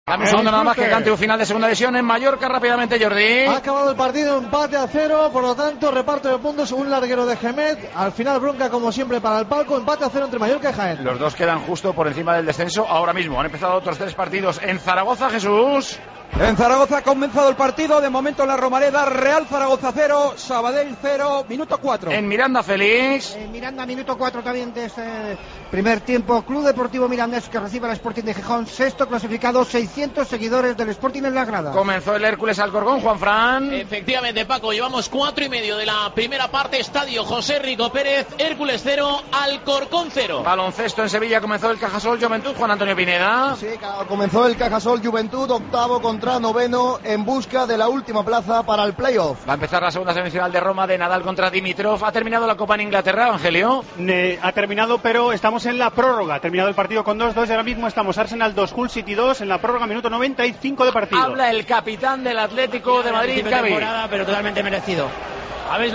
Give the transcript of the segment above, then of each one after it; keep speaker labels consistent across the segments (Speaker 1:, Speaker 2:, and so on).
Speaker 1: Dame un segundo nada más que cante un final de segunda división en Mallorca rápidamente, Jordi.
Speaker 2: Ha acabado el partido, empate a 0, por lo tanto reparto de puntos, un larguero de Gemet, al final bronca como siempre para el palco, empate a 0 entre Mallorca y Jaén.
Speaker 1: Los dos quedan justo por encima del descenso ahora mismo. Han empezado otros 3 partidos en Zaragoza, Jesús.
Speaker 3: En Zaragoza ha comenzado el partido, de momento en la Romareda, Real Zaragoza 0, Sabadell 0, minuto 4.
Speaker 1: En Miranda, Félix.
Speaker 4: En Miranda, minuto 4 también de este primer tiempo. Club Deportivo Mirandés que recibe al Sporting de Gijón, sexto clasificado, 600 seguidores del Sporting en la grada.
Speaker 1: Comenzó el Hércules Alcorcón, Juanfran.
Speaker 5: Efectivamente, Paco, llevamos 4 y medio de la primera parte. Estadio José Rico Pérez, Hércules 0, Alcorcón 0.
Speaker 1: Baloncesto en Sevilla, comenzó el Cajasol Juventud, Juan Antonio Pineda.
Speaker 6: Sí, comenzó el Cajasol Juventud, octavo contra noveno, en busca de la última plaza para el playoff.
Speaker 1: Va a empezar la segunda semifinal de Roma de Nadal contra Dimitrov. ¿Ha terminado la Copa en Inglaterra, Angelio?
Speaker 7: Ha terminado, pero estamos en la prórroga. Ha terminado el partido con 2-2 y ahora mismo estamos Arsenal 2, Hull City 2 en la prórroga, minuto 95 de partido.
Speaker 1: Habla el capitán del Atlético de Madrid, Gavi.
Speaker 8: Pero totalmente merecido. Habéis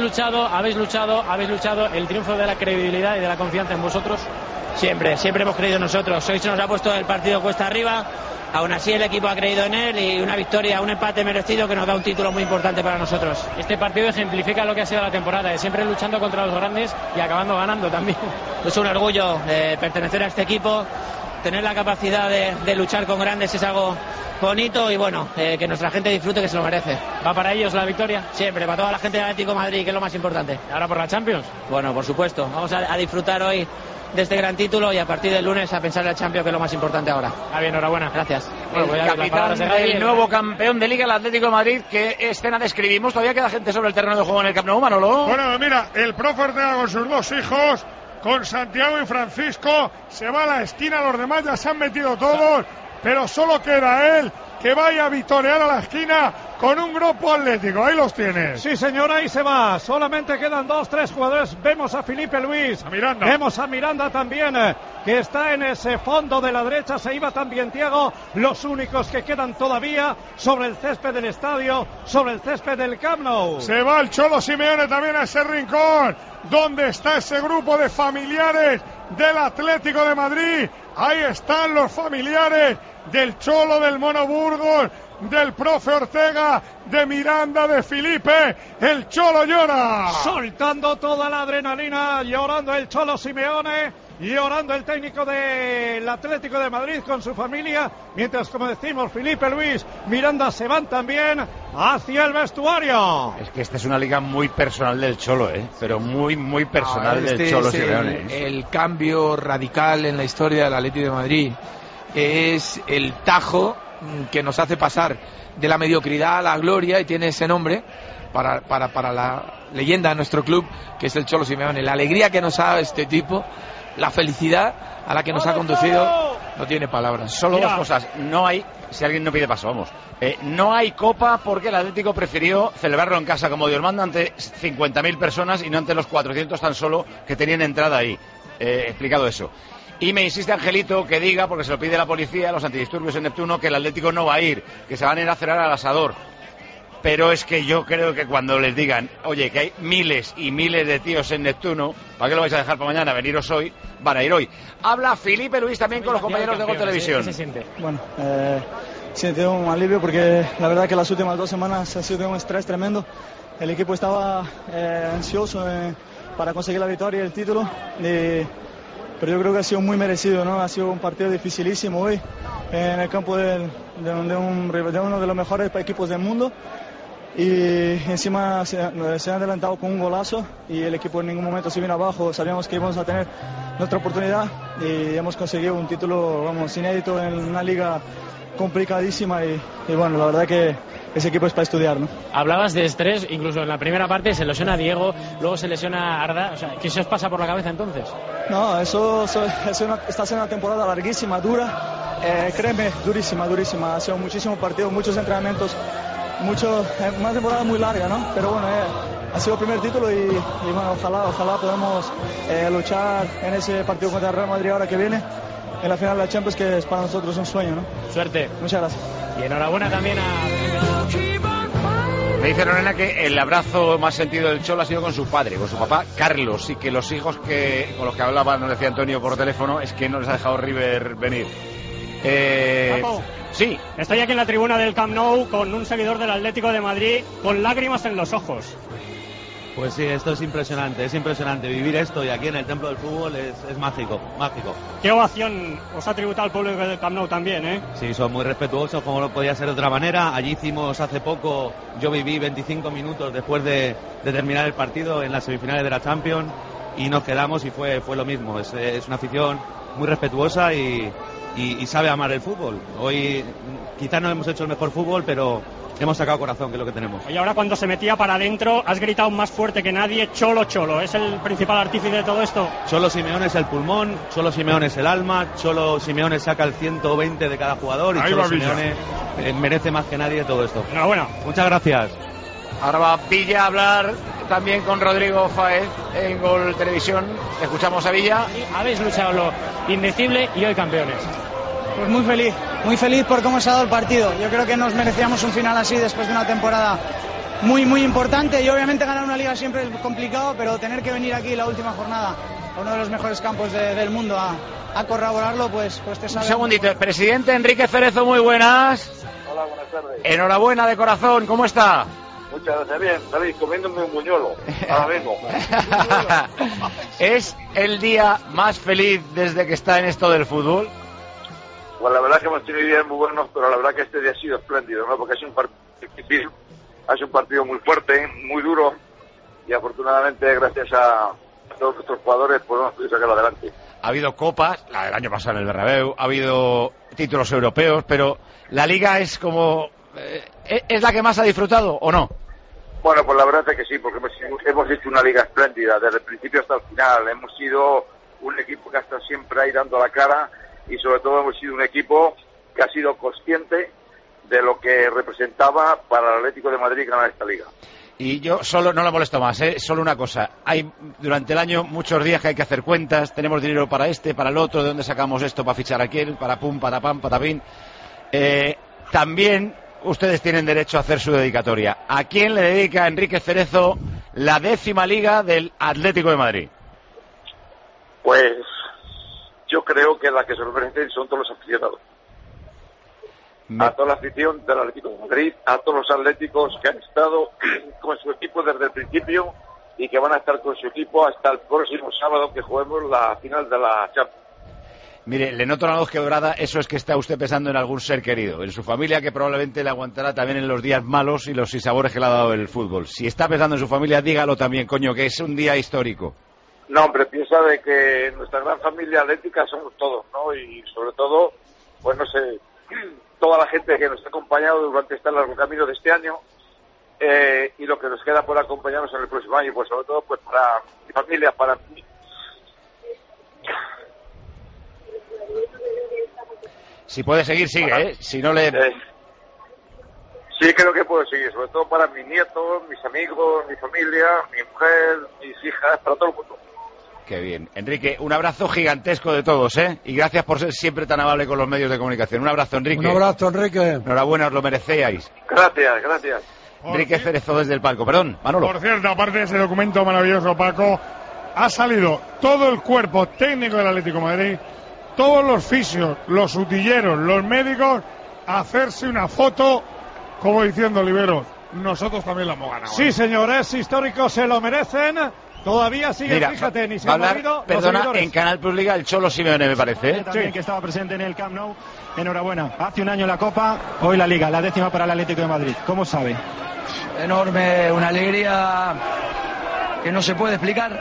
Speaker 8: luchado. El triunfo de la credibilidad y de la confianza en vosotros. Siempre hemos creído en nosotros. Hoy se nos ha puesto el partido cuesta arriba. Aún así el equipo ha creído en él y una victoria, un empate merecido que nos da un título muy importante para nosotros. Este partido ejemplifica lo que ha sido la temporada, siempre luchando contra los grandes y acabando ganando también. Es un orgullo pertenecer a este equipo, tener la capacidad de luchar con grandes es algo bonito y bueno, que nuestra gente disfrute, que se lo merece. ¿Va para ellos la victoria?
Speaker 5: Siempre, para toda la gente del Atlético de Madrid, que es lo más importante.
Speaker 8: ¿Ahora por la Champions?
Speaker 5: Bueno, por supuesto, vamos a disfrutar hoy de este gran título y a partir del lunes a pensar en la Champions, que es lo más importante ahora.
Speaker 8: Bien, enhorabuena.
Speaker 5: Gracias.
Speaker 1: Bueno, el capitán del nuevo campeón de Liga, el Atlético de Madrid. ¿Qué escena describimos? ¿Todavía queda gente sobre el terreno de juego en el Camp Nou, Manolo?
Speaker 9: Bueno, mira, el profe Ortega con sus 2 hijos, con Santiago y Francisco, se va a la esquina, los demás ya se han metido todos, pero solo queda él, que vaya a vitorear a la esquina con un grupo atlético. Ahí los tienes.
Speaker 2: Sí, señora, ahí se va. Solamente quedan 2-3 jugadores. Vemos a Felipe Luis.
Speaker 9: A Miranda.
Speaker 2: Vemos a Miranda también, que está en ese fondo de la derecha. Se iba también Thiago. Los únicos que quedan todavía sobre el césped del estadio, sobre el césped del Camp Nou.
Speaker 9: Se va el Cholo Simeone también a ese rincón. ¿Dónde está ese grupo de familiares del Atlético de Madrid? Ahí están los familiares del Cholo, del Mono Burgos, del profe Ortega, de Miranda, de Felipe. El Cholo llora.
Speaker 2: Soltando toda la adrenalina, llorando el Cholo Simeone, llorando el técnico del Atlético de Madrid con su familia, mientras, como decimos, Felipe Luis, Miranda se van también hacia el vestuario.
Speaker 1: Es que esta es una liga muy personal del Cholo, pero muy personal del Cholo Simeone.
Speaker 10: El cambio radical en la historia del Atlético de Madrid. Es el tajo que nos hace pasar de la mediocridad a la gloria, y tiene ese nombre para la leyenda de nuestro club, que es el Cholo Simeone. La alegría que nos ha dado este tipo, la felicidad a la que nos ha conducido, no tiene palabras.
Speaker 1: Solo 2 cosas. No hay, si alguien no pide paso, vamos. No hay Copa porque el Atlético prefirió celebrarlo en casa como Dios manda, ante 50.000 personas y no ante los 400 tan solo que tenían entrada ahí. Explicado eso. Y me insiste Angelito que diga, porque se lo pide la policía, los antidisturbios en Neptuno, que el Atlético no va a ir, que se van a ir a cenar al asador. Pero es que yo creo que cuando les digan, oye, que hay miles y miles de tíos en Neptuno, ¿para qué lo vais a dejar para mañana? Veniros hoy, van a ir hoy. Habla Felipe Luis también con los compañeros de Gol Televisión.
Speaker 8: ¿Qué se siente?
Speaker 11: Bueno, siento un alivio porque la verdad que las últimas 2 semanas ha sido un estrés tremendo. El equipo estaba ansioso para conseguir la victoria y el título. Pero yo creo que ha sido muy merecido, ¿no? Ha sido un partido dificilísimo hoy en el campo de uno de los mejores equipos del mundo, y encima se han adelantado con un golazo y el equipo en ningún momento se vino abajo. Sabíamos que íbamos a tener nuestra oportunidad y hemos conseguido un título, vamos, inédito en una liga complicadísima y bueno, la verdad que ese equipo es para estudiar, ¿no?
Speaker 8: Hablabas de estrés, incluso en la primera parte se lesiona Diego, luego se lesiona Arda, o sea, ¿qué se os pasa por la cabeza entonces?
Speaker 11: No, está siendo una temporada larguísima, dura, créeme, durísima, ha sido muchísimos partidos, muchos entrenamientos, una temporada muy larga, ¿no? Pero bueno, ha sido el primer título y bueno, ojalá podamos luchar en ese partido contra el Real Madrid ahora que viene, en la final de la Champions, que es para nosotros un sueño, ¿no?
Speaker 8: Suerte.
Speaker 11: Muchas gracias.
Speaker 8: Y enhorabuena también
Speaker 1: Me dice Lorena que el abrazo más sentido del Cholo ha sido con su padre, con su papá Carlos, y que los hijos con los que hablaba, nos decía Antonio por teléfono, es que no les ha dejado River venir. Sí.
Speaker 12: Estoy aquí en la tribuna del Camp Nou con un seguidor del Atlético de Madrid con lágrimas en los ojos.
Speaker 13: Pues sí, esto es impresionante. Vivir esto y aquí en el Templo del Fútbol es mágico.
Speaker 12: ¿Qué ovación os ha tributado el público del Camp Nou también, eh?
Speaker 13: Sí, son muy respetuosos, como no podía ser de otra manera. Allí hicimos hace poco, yo viví 25 minutos después de terminar el partido en las semifinales de la Champions y nos quedamos y fue lo mismo. Es una afición muy respetuosa y sabe amar el fútbol. Hoy quizás no hemos hecho el mejor fútbol, pero hemos sacado corazón, que es lo que tenemos.
Speaker 12: Y ahora cuando se metía para adentro, has gritado más fuerte que nadie, Cholo, Cholo. ¿Es el principal artífice de todo esto?
Speaker 13: Cholo Simeone es el pulmón, Cholo Simeone es el alma, Cholo Simeone saca el 120 de cada jugador y Cholo Simeone merece más que nadie todo esto.
Speaker 12: Enhorabuena.
Speaker 13: Muchas gracias.
Speaker 1: Ahora va Villa a hablar también con Rodrigo Fáez en Gol Televisión. Escuchamos a Villa.
Speaker 8: Habéis luchado lo indecible y hoy campeones.
Speaker 14: Pues muy feliz por cómo se ha dado el partido. Yo creo que nos merecíamos un final así después de una temporada muy importante y obviamente ganar una liga siempre es complicado, pero tener que venir aquí la última jornada a uno de los mejores campos del mundo a corroborarlo, pues te sabe.
Speaker 1: Un segundito, el presidente Enrique Cerezo, muy buenas.
Speaker 15: Hola, buenas tardes.
Speaker 1: Enhorabuena de corazón, ¿cómo está?
Speaker 15: Muchas gracias, bien, feliz, comiéndome un buñuelo, ahora mismo.
Speaker 1: ¿Es el día más feliz desde que está en esto del fútbol?
Speaker 15: Pues la verdad es que hemos tenido días muy buenos, pero la verdad que este día ha sido espléndido, ¿no? Porque ha sido un partido muy fuerte, muy duro, y afortunadamente gracias a todos nuestros jugadores pues hemos podido sacarlo adelante.
Speaker 1: Ha habido copas, la del año pasado en el Bernabéu, ha habido títulos europeos, pero la Liga es como... ¿es la que más ha disfrutado o no?
Speaker 15: Bueno, pues la verdad es que sí, porque hemos hecho una liga espléndida, desde el principio hasta el final. Hemos sido un equipo que ha estado siempre ahí dando la cara y sobre todo hemos sido un equipo que ha sido consciente de lo que representaba para el Atlético de Madrid ganar esta liga.
Speaker 1: Y yo solo, no la molesto más, solo una cosa. Hay durante el año muchos días que hay que hacer cuentas, tenemos dinero para este, para el otro, de dónde sacamos esto para fichar a aquel, para pum, para pam, para pin. También ustedes tienen derecho a hacer su dedicatoria. ¿A quién le dedica Enrique Cerezo la 10ª liga del Atlético de Madrid?
Speaker 15: Pues yo creo que la que se lo merecen son todos los aficionados. A toda la afición del Atlético de Madrid, a todos los atléticos que han estado con su equipo desde el principio y que van a estar con su equipo hasta el próximo sábado que juguemos la final de la Champions.
Speaker 1: Mire, le noto la voz quebrada, eso es que está usted pensando en algún ser querido, en su familia que probablemente le aguantará también en los días malos y los sinsabores que le ha dado el fútbol. Si está pensando en su familia, dígalo también, coño, que es un día histórico.
Speaker 15: No, hombre, piensa de que nuestra gran familia atlética somos todos, ¿no? Y sobre todo, pues no sé, toda la gente que nos ha acompañado durante este largo camino de este año y lo que nos queda por acompañarnos en el próximo año, pues sobre todo pues para mi familia, para mí.
Speaker 1: Si puede seguir, sigue, Si no le...
Speaker 15: Sí, creo que puedo seguir, sobre todo para mis nietos, mis amigos, mi familia, mi mujer, mis hijas, para todo el mundo.
Speaker 1: Qué bien. Enrique, un abrazo gigantesco de todos, Y gracias por ser siempre tan amable con los medios de comunicación. Un abrazo, Enrique.
Speaker 16: Un abrazo, Enrique.
Speaker 1: Enhorabuena, os lo merecéis.
Speaker 15: Gracias.
Speaker 1: Enrique Cerezo desde el palco. Perdón, Manolo.
Speaker 9: Por cierto, aparte de ese documento maravilloso, Paco, ha salido todo el cuerpo técnico del Atlético de Madrid, todos los fisios, los utilleros, los médicos, a hacerse una foto, como diciendo Oliveros, nosotros también la hemos ganado.
Speaker 2: Sí, señores, históricos se lo merecen. Todavía sigue,
Speaker 1: mira,
Speaker 2: fíjate, ni se
Speaker 1: va
Speaker 2: han movido.
Speaker 1: Perdona, en Canal Plus Liga el Cholo Simeone, me parece.
Speaker 17: También que estaba presente en el Camp Nou. Enhorabuena. Hace un año la Copa, hoy la Liga, la 10ª para el Atlético de Madrid. ¿Cómo sabe?
Speaker 18: Enorme, una alegría que no se puede explicar.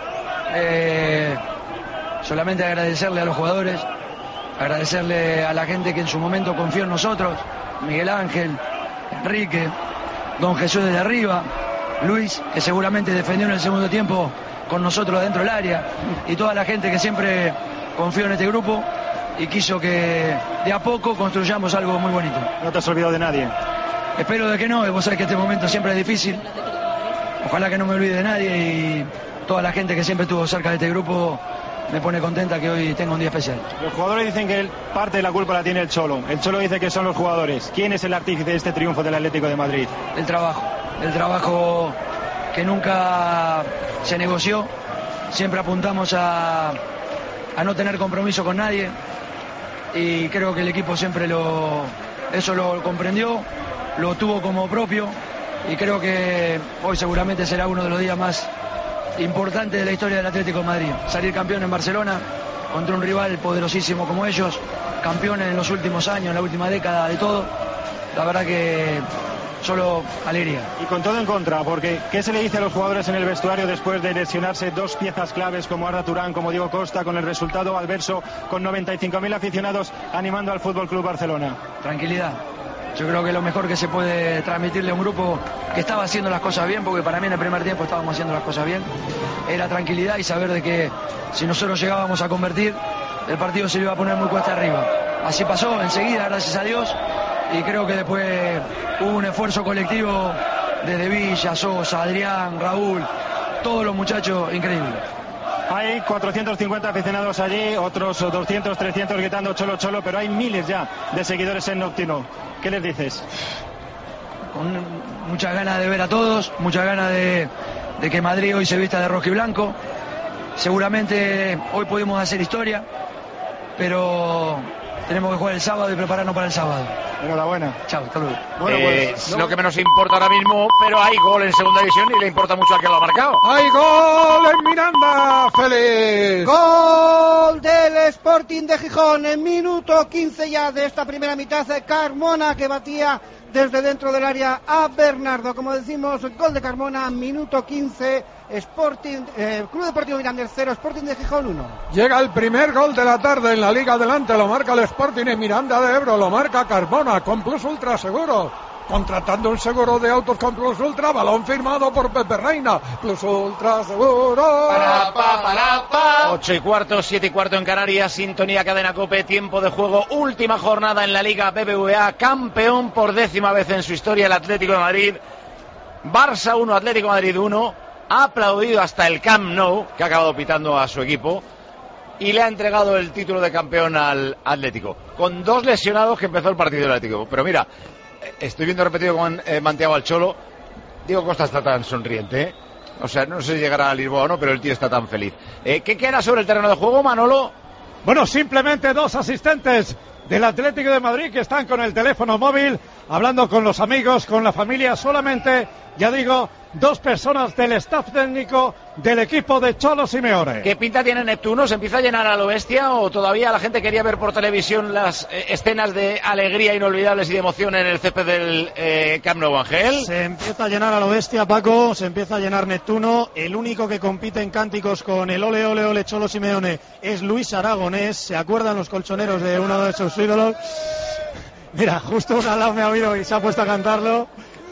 Speaker 18: Solamente agradecerle a los jugadores, agradecerle a la gente que en su momento confió en nosotros, Miguel Ángel, Enrique, Don Jesús desde arriba, Luis, que seguramente defendió en el segundo tiempo con nosotros dentro del área, y toda la gente que siempre confió en este grupo y quiso que de a poco construyamos algo muy bonito.
Speaker 17: ¿No te has olvidado de nadie?
Speaker 18: Espero de que no, vos sabés que este momento siempre es difícil. Ojalá que no me olvide de nadie y toda la gente que siempre estuvo cerca de este grupo me pone contenta que hoy tenga un día especial.
Speaker 17: Los jugadores dicen que parte de la culpa la tiene el Cholo. El Cholo dice que son los jugadores. ¿Quién es el artífice de este triunfo del Atlético de Madrid?
Speaker 18: El trabajo que nunca se negoció. Siempre apuntamos a no tener compromiso con nadie y creo que el equipo siempre lo eso lo comprendió, lo tuvo como propio y creo que hoy seguramente será uno de los días más importantes de la historia del Atlético de Madrid. Salir campeón en Barcelona contra un rival poderosísimo como ellos, campeones en los últimos años, en la última década de todo, la verdad que solo alegría.
Speaker 17: Y con todo en contra, porque ¿qué se le dice a los jugadores en el vestuario después de lesionarse dos piezas claves como Arda Turán, como Diego Costa, con el resultado adverso, con 95.000 aficionados animando al Fútbol Club Barcelona?
Speaker 18: Tranquilidad. Yo creo que lo mejor que se puede transmitirle a un grupo que estaba haciendo las cosas bien, porque para mí en el primer tiempo estábamos haciendo las cosas bien, era tranquilidad y saber de que si nosotros llegábamos a convertir, el partido se le iba a poner muy cuesta arriba. Así pasó enseguida, gracias a Dios, y creo que después hubo un esfuerzo colectivo desde Villa, Sosa, Adrián, Raúl, todos los muchachos, increíble.
Speaker 17: Hay 450 aficionados allí, otros 200, 300 gritando Cholo, Cholo, pero hay miles ya de seguidores en Nocturno. ¿Qué les dices?
Speaker 18: Con muchas ganas de ver a todos, muchas ganas de que Madrid hoy se vista de rojo y blanco. Seguramente hoy podemos hacer historia, pero tenemos que jugar el sábado y prepararnos para el sábado.
Speaker 17: Enhorabuena.
Speaker 18: Chao, hasta luego.
Speaker 1: Bueno, pues, lo que menos importa ahora mismo, pero hay gol en segunda división y le importa mucho al que lo ha marcado.
Speaker 3: ¡Hay gol en Miranda! ¡Feliz!
Speaker 4: Gol del Sporting de Gijón en minuto 15 ya de esta primera mitad. Carmona que batía desde dentro del área a Bernardo. Como decimos, gol de Carmona, minuto 15, Sporting, Club Deportivo Mirandés 0, Sporting de Gijón 1.
Speaker 3: Llega el primer gol de la tarde en la Liga Adelante, lo marca el Sporting en Miranda de Ebro, lo marca Carmona con Plus Ultra Seguro. Contratando un seguro de autos con Plus Ultra, balón firmado por Pepe Reina. Plus Ultra Seguro.
Speaker 1: 8:15, 7:15 en Canarias, sintonía Cadena COPE, tiempo de juego, última jornada en la Liga BBVA, campeón por 10ª vez en su historia el Atlético de Madrid. Barça 1, Atlético de Madrid 1, ha aplaudido hasta el Camp Nou, que ha acabado pitando a su equipo, y le ha entregado el título de campeón al Atlético, con 2 lesionados que empezó el partido del Atlético. Pero mira, estoy viendo repetido cómo han manteado al Cholo. Diego Costa está tan sonriente, ¿eh? O sea, no sé si llegará a Lisboa o no, pero el tío está tan feliz. ¿Qué queda sobre el terreno de juego, Manolo?
Speaker 2: Bueno, simplemente 2 asistentes del Atlético de Madrid que están con el teléfono móvil, hablando con los amigos, con la familia. Solamente, ya digo, 2 personas del staff técnico del equipo de Cholo Simeone.
Speaker 1: ¿Qué pinta tiene Neptuno? ¿Se empieza a llenar a lo bestia o todavía la gente quería ver por televisión las escenas de alegría inolvidables y de emoción en el césped del Camp Nou, Ángel?
Speaker 12: Se empieza a llenar a lo bestia, Paco, se empieza a llenar Neptuno. El único que compite en cánticos con el ole, ole, ole Cholo Simeone es Luis Aragonés. ¿Se acuerdan los colchoneros de uno de sus ídolos? Mira, justo un al lado me ha oído y se ha puesto a cantarlo.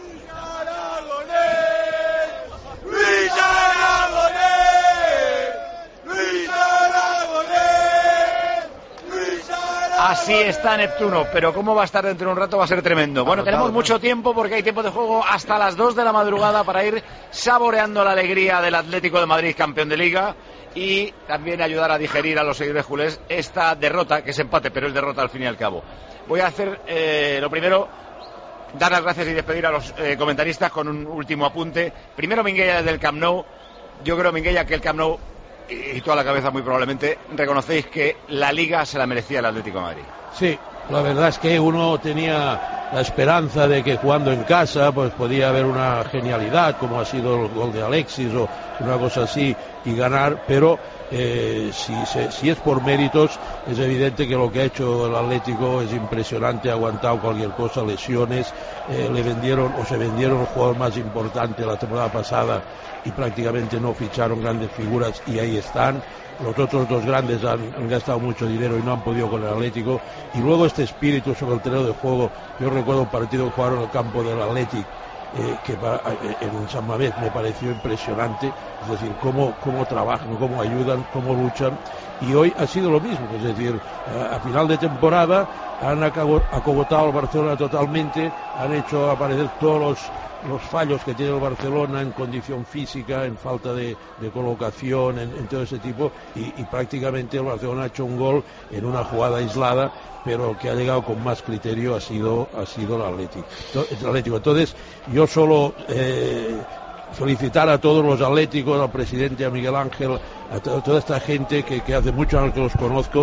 Speaker 1: Así está Neptuno, pero cómo va a estar dentro de un rato va a ser tremendo. Bueno, tenemos mucho tiempo porque hay tiempo de juego hasta las 2 de la madrugada para ir saboreando la alegría del Atlético de Madrid, campeón de Liga, y también ayudar a digerir a los seguidores culés esta derrota, que es empate, pero es derrota al fin y al cabo. Voy a hacer lo primero, dar las gracias y despedir a los comentaristas con un último apunte. Primero Minguella desde el Camp Nou. Yo creo, Minguella, que el Camp Nou, y toda la cabeza muy probablemente, reconocéis que la Liga se la merecía el Atlético de Madrid.
Speaker 16: Sí, la verdad es que uno tenía la esperanza de que jugando en casa pues podía haber una genialidad, como ha sido el gol de Alexis o una cosa así, y ganar, pero si es por méritos, es evidente que lo que ha hecho el Atlético es impresionante, ha aguantado cualquier cosa, lesiones, se vendieron el jugador más importante la temporada pasada y prácticamente no ficharon grandes figuras y ahí están. Los otros 2 grandes han gastado mucho dinero y no han podido con el Atlético, y luego este espíritu sobre el terreno de juego. Yo recuerdo un partido que jugaron en el campo del Atlético que en San Mamés me pareció impresionante, es decir, cómo trabajan, cómo ayudan, cómo luchan, y hoy ha sido lo mismo, es decir, a final de temporada han acogotado al Barcelona totalmente, han hecho aparecer todos los fallos que tiene el Barcelona en condición física, en falta de colocación, en todo ese tipo, y prácticamente el Barcelona ha hecho un gol en una jugada aislada, pero que ha llegado con más criterio ha sido el Atlético. Entonces, yo solo felicitar a todos los atléticos, al presidente, a Miguel Ángel, a toda esta gente que hace muchos años que los conozco,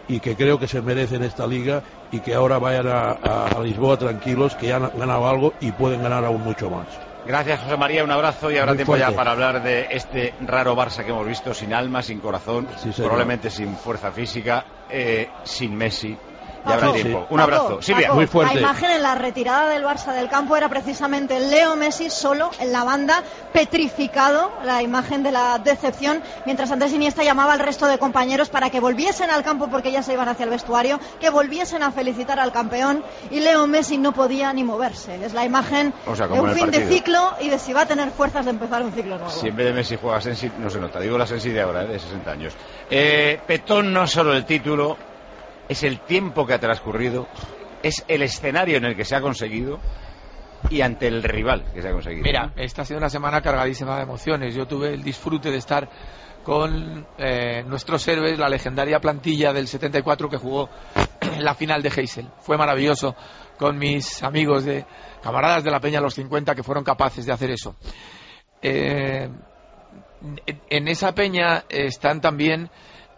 Speaker 16: y que creo que se merecen esta liga y que ahora vayan a Lisboa tranquilos, que ya han ganado algo y pueden ganar aún mucho más.
Speaker 1: Gracias, José María, un abrazo y habrá
Speaker 16: Muy
Speaker 1: tiempo
Speaker 16: fuerte.
Speaker 1: ya para hablar de este raro Barça que hemos visto, sin alma, sin corazón, probablemente sin fuerza física, sin Messi. Ya habrá tiempo. Un abrazo. Silvia.
Speaker 16: Muy fuerte.
Speaker 19: La imagen en la retirada del Barça del campo era precisamente Leo Messi solo en la banda, petrificado, la imagen de la decepción, mientras Andrés Iniesta llamaba al resto de compañeros para que volviesen al campo porque ya se iban hacia el vestuario, que volviesen a felicitar al campeón, y Leo Messi no podía ni moverse. Es la imagen de un fin de ciclo y de si va a tener fuerzas de empezar un ciclo nuevo.
Speaker 1: Si en vez de Messi juega Sensi, no se nota. Digo la Sensi de ahora, de 60 años. Petón no solo el título, es el tiempo que ha transcurrido, es el escenario en el que se ha conseguido y ante el rival que se ha conseguido.
Speaker 10: Mira, esta ha sido una semana cargadísima de emociones. Yo tuve el disfrute de estar con nuestros héroes, la legendaria plantilla del 74 que jugó la final de Heysel. Fue maravilloso, con mis amigos, camaradas de la Peña Los 50, que fueron capaces de hacer eso. En esa peña están también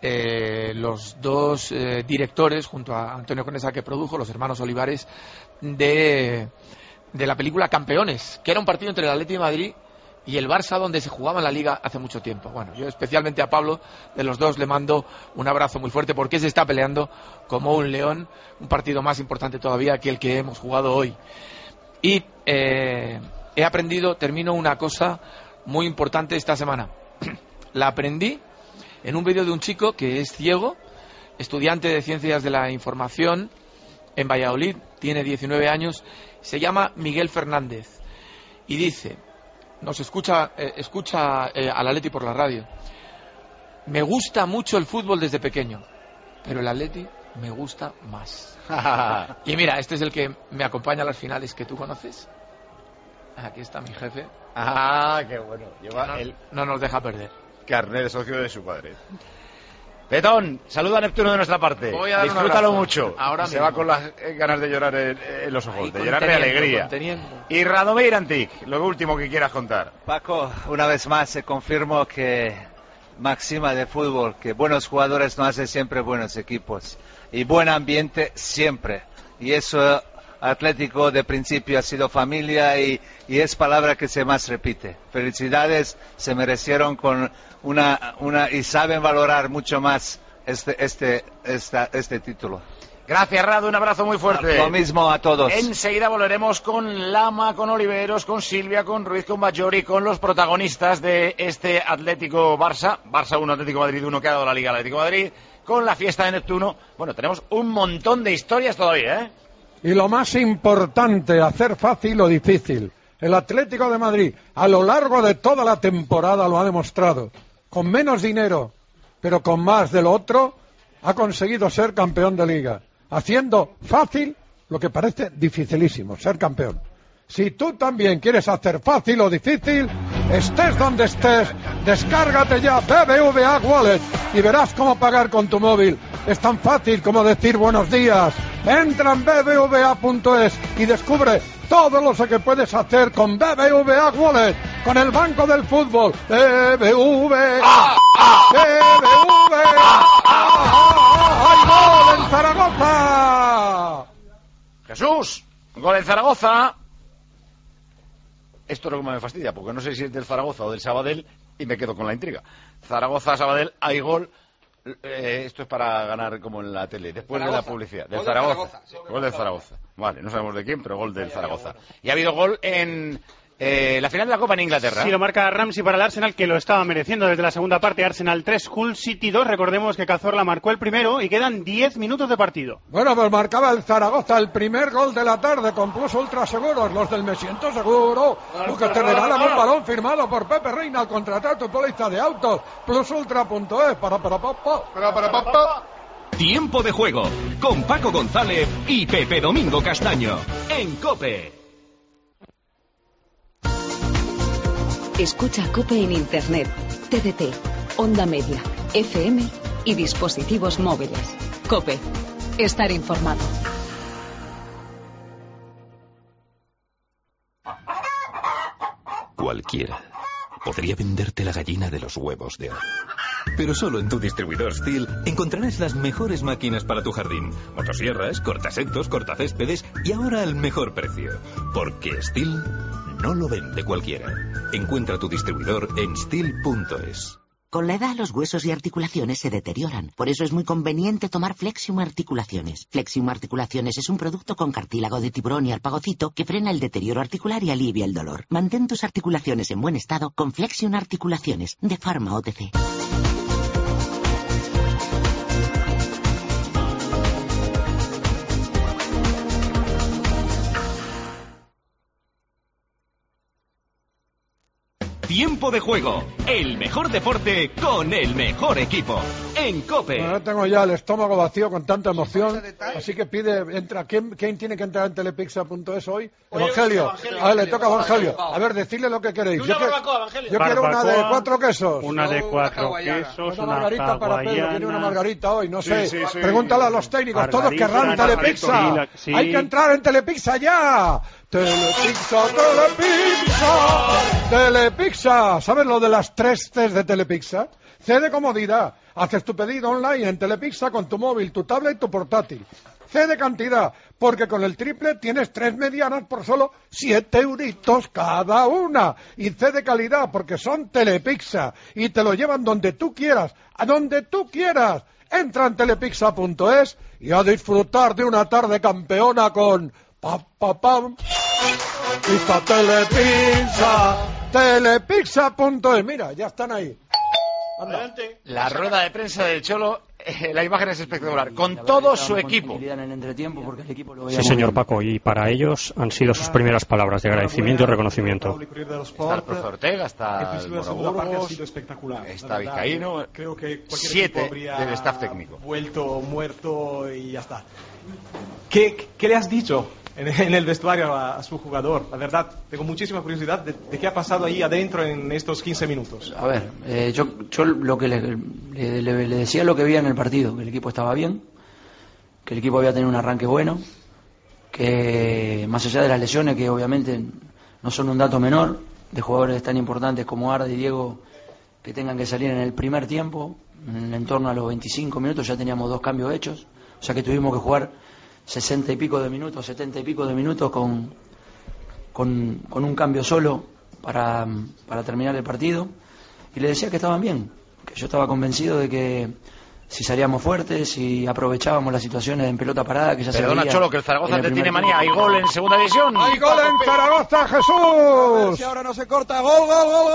Speaker 10: los dos directores, junto a Antonio Conesa, que produjo, los hermanos Olivares, de la película Campeones, que era un partido entre el Atleti de Madrid y el Barça, donde se jugaba en la Liga hace mucho tiempo. Bueno, yo especialmente a Pablo, de los dos, le mando un abrazo muy fuerte, porque se está peleando como un león, un partido más importante todavía que el que hemos jugado hoy. Y he aprendido, termino, una cosa muy importante esta semana. La aprendí en un vídeo de un chico que es ciego, estudiante de Ciencias de la Información en Valladolid, tiene 19 años, se llama Miguel Fernández, y dice, nos escucha al Atleti por la radio: me gusta mucho el fútbol desde pequeño, pero el Atleti me gusta más. Y mira, este es el que me acompaña a las finales que tú conoces. Aquí está mi jefe.
Speaker 1: Qué bueno. Lleva
Speaker 10: no nos deja perder.
Speaker 1: Carnet de socio de su padre. Petón, saluda a Neptuno de nuestra parte. Disfrútalo mucho.
Speaker 10: Ahora
Speaker 1: se va con las ganas de llorar en los ojos, de llorar de alegría. Y Radomir Antic, lo último que quieras contar.
Speaker 20: Paco, una vez más se confirmó que máxima de fútbol, que buenos jugadores no hacen siempre buenos equipos. Y buen ambiente siempre. Y eso, Atlético de principio ha sido familia, y es palabra que se más repite. Felicidades, se merecieron con y saben valorar mucho más este título.
Speaker 1: Gracias, Rado, un abrazo muy fuerte.
Speaker 20: Lo mismo a todos.
Speaker 1: Enseguida volveremos con Lama, con Oliveros, con Silvia, con Ruiz, con Bajori, con los protagonistas de este Atlético Barça 1, Atlético Madrid 1, que ha dado la Liga Atlético Madrid, con la fiesta de Neptuno. Bueno, tenemos un montón de historias todavía, ¿eh?
Speaker 3: Y lo más importante, hacer fácil lo difícil. El Atlético de Madrid, a lo largo de toda la temporada, lo ha demostrado. Con menos dinero, pero con más de lo otro, ha conseguido ser campeón de Liga, haciendo fácil lo que parece dificilísimo, ser campeón. Si tú también quieres hacer fácil o difícil, estés donde estés, descárgate ya BBVA Wallet y verás cómo pagar con tu móvil. Es tan fácil como decir buenos días. Entra en bbva.es y descubre todo lo que puedes hacer con BBVA Wallet, con el Banco del Fútbol. BBVA. BBVA. ¡Hay gol en Zaragoza!
Speaker 1: Jesús, gol en Zaragoza. Esto es lo que me fastidia, porque no sé si es del Zaragoza o del Sabadell y me quedo con la intriga. Zaragoza-Sabadell, hay gol. Esto es para ganar como en la tele, después Zaragoza, de la publicidad. Del Zaragoza. Gol del Zaragoza. Vale, no sabemos de quién, pero gol del Zaragoza. Y ha habido gol en la final de la Copa en Inglaterra.
Speaker 7: Sí, lo marca Ramsey para el Arsenal, que lo estaba mereciendo desde la segunda parte. Arsenal 3, Hull City 2. Recordemos que Cazorla marcó el primero y quedan 10 minutos de partido.
Speaker 3: Bueno, pues marcaba el Zaragoza el primer gol de la tarde con Plus Ultra Seguros, los del Me Siento Seguro, los que te regalan un balón firmado por Pepe Reina al contratar tu póliza de autos. Plusultra.es para.
Speaker 21: Tiempo de juego con Paco González y Pepe Domingo Castaño en COPE.
Speaker 22: Escucha COPE en Internet, TDT, Onda Media, FM y dispositivos móviles. COPE. Estar informado.
Speaker 21: Cualquiera podría venderte la gallina de los huevos de oro.
Speaker 5: Pero solo en tu distribuidor STIHL encontrarás las mejores máquinas para tu jardín. Motosierras, cortasetos, cortacéspedes y ahora al mejor precio. Porque STIHL no lo vende cualquiera. Encuentra tu distribuidor en STIHL.es.
Speaker 6: Con la edad los huesos y articulaciones se deterioran. Por eso es muy conveniente tomar Flexium Articulaciones. Flexium Articulaciones es un producto con cartílago de tiburón y alpagocito que frena el deterioro articular y alivia el dolor. Mantén tus articulaciones en buen estado con Flexium Articulaciones de Pharma OTC.
Speaker 21: Tiempo de juego, el mejor deporte con el mejor equipo. En COPE.
Speaker 3: Bueno, tengo ya el estómago vacío con tanta emoción, así que entra. ¿Quién tiene que entrar en telepizza.es hoy? Evangelio. A ver, le toca a Evangelio. A ver, decidle lo que queréis. Yo quiero una de 4 quesos.
Speaker 7: Una de 4 quesos,
Speaker 3: una margarita para Pedro, quiere una margarita hoy, no sé.
Speaker 9: Sí.
Speaker 3: Pregúntale a los técnicos, todos querrán Telepizza.
Speaker 7: Sí.
Speaker 3: Hay que entrar en Telepizza ya. Telepizza. Telepizza. ¿Sabes lo de las 3 Cs de Telepizza? C de comodidad. Haces tu pedido online en Telepizza con tu móvil, tu tablet y tu portátil. C de cantidad, porque con el triple tienes 3 medianas por solo 7 euritos cada una. Y C de calidad, porque son Telepizza y te lo llevan donde tú quieras, a donde tú quieras. Entra en telepizza.es y a disfrutar de una tarde campeona con pam. Pizza Telepizza. Telepizza.es. Mira, ya están ahí.
Speaker 1: Adelante. La rueda de prensa del Cholo, la imagen es espectacular, con todo su equipo.
Speaker 23: Sí, señor Paco, y para ellos han sido sus primeras palabras de agradecimiento y reconocimiento.
Speaker 1: Está el profesor Ortega, está el Monoburgos, está Vizcaíno, 7 del staff técnico.
Speaker 24: Vuelto, muerto y ya está. ¿Qué le has dicho en el vestuario a su jugador? La verdad, tengo muchísima curiosidad de qué ha pasado ahí adentro en estos 15 minutos.
Speaker 18: A ver, yo lo que le decía lo que veía en el partido, que el equipo estaba bien, que el equipo había tenido un arranque bueno, que más allá de las lesiones, que obviamente no son un dato menor, de jugadores tan importantes como Arda y Diego, que tengan que salir en el primer tiempo, en torno a los 25 minutos ya teníamos 2 cambios hechos, o sea que tuvimos que jugar 60 y pico de minutos, 70 y pico de minutos con un cambio solo para terminar el partido, y le decía que estaban bien, que yo estaba convencido de que si salíamos fuertes, si aprovechábamos las situaciones en pelota parada que ya se veía.
Speaker 1: Perdona, Cholo, que el Zaragoza te tiene manía. Hay gol en segunda división.
Speaker 3: Hay gol en Zaragoza, Jesús.
Speaker 4: A ver si ahora no se corta. Gol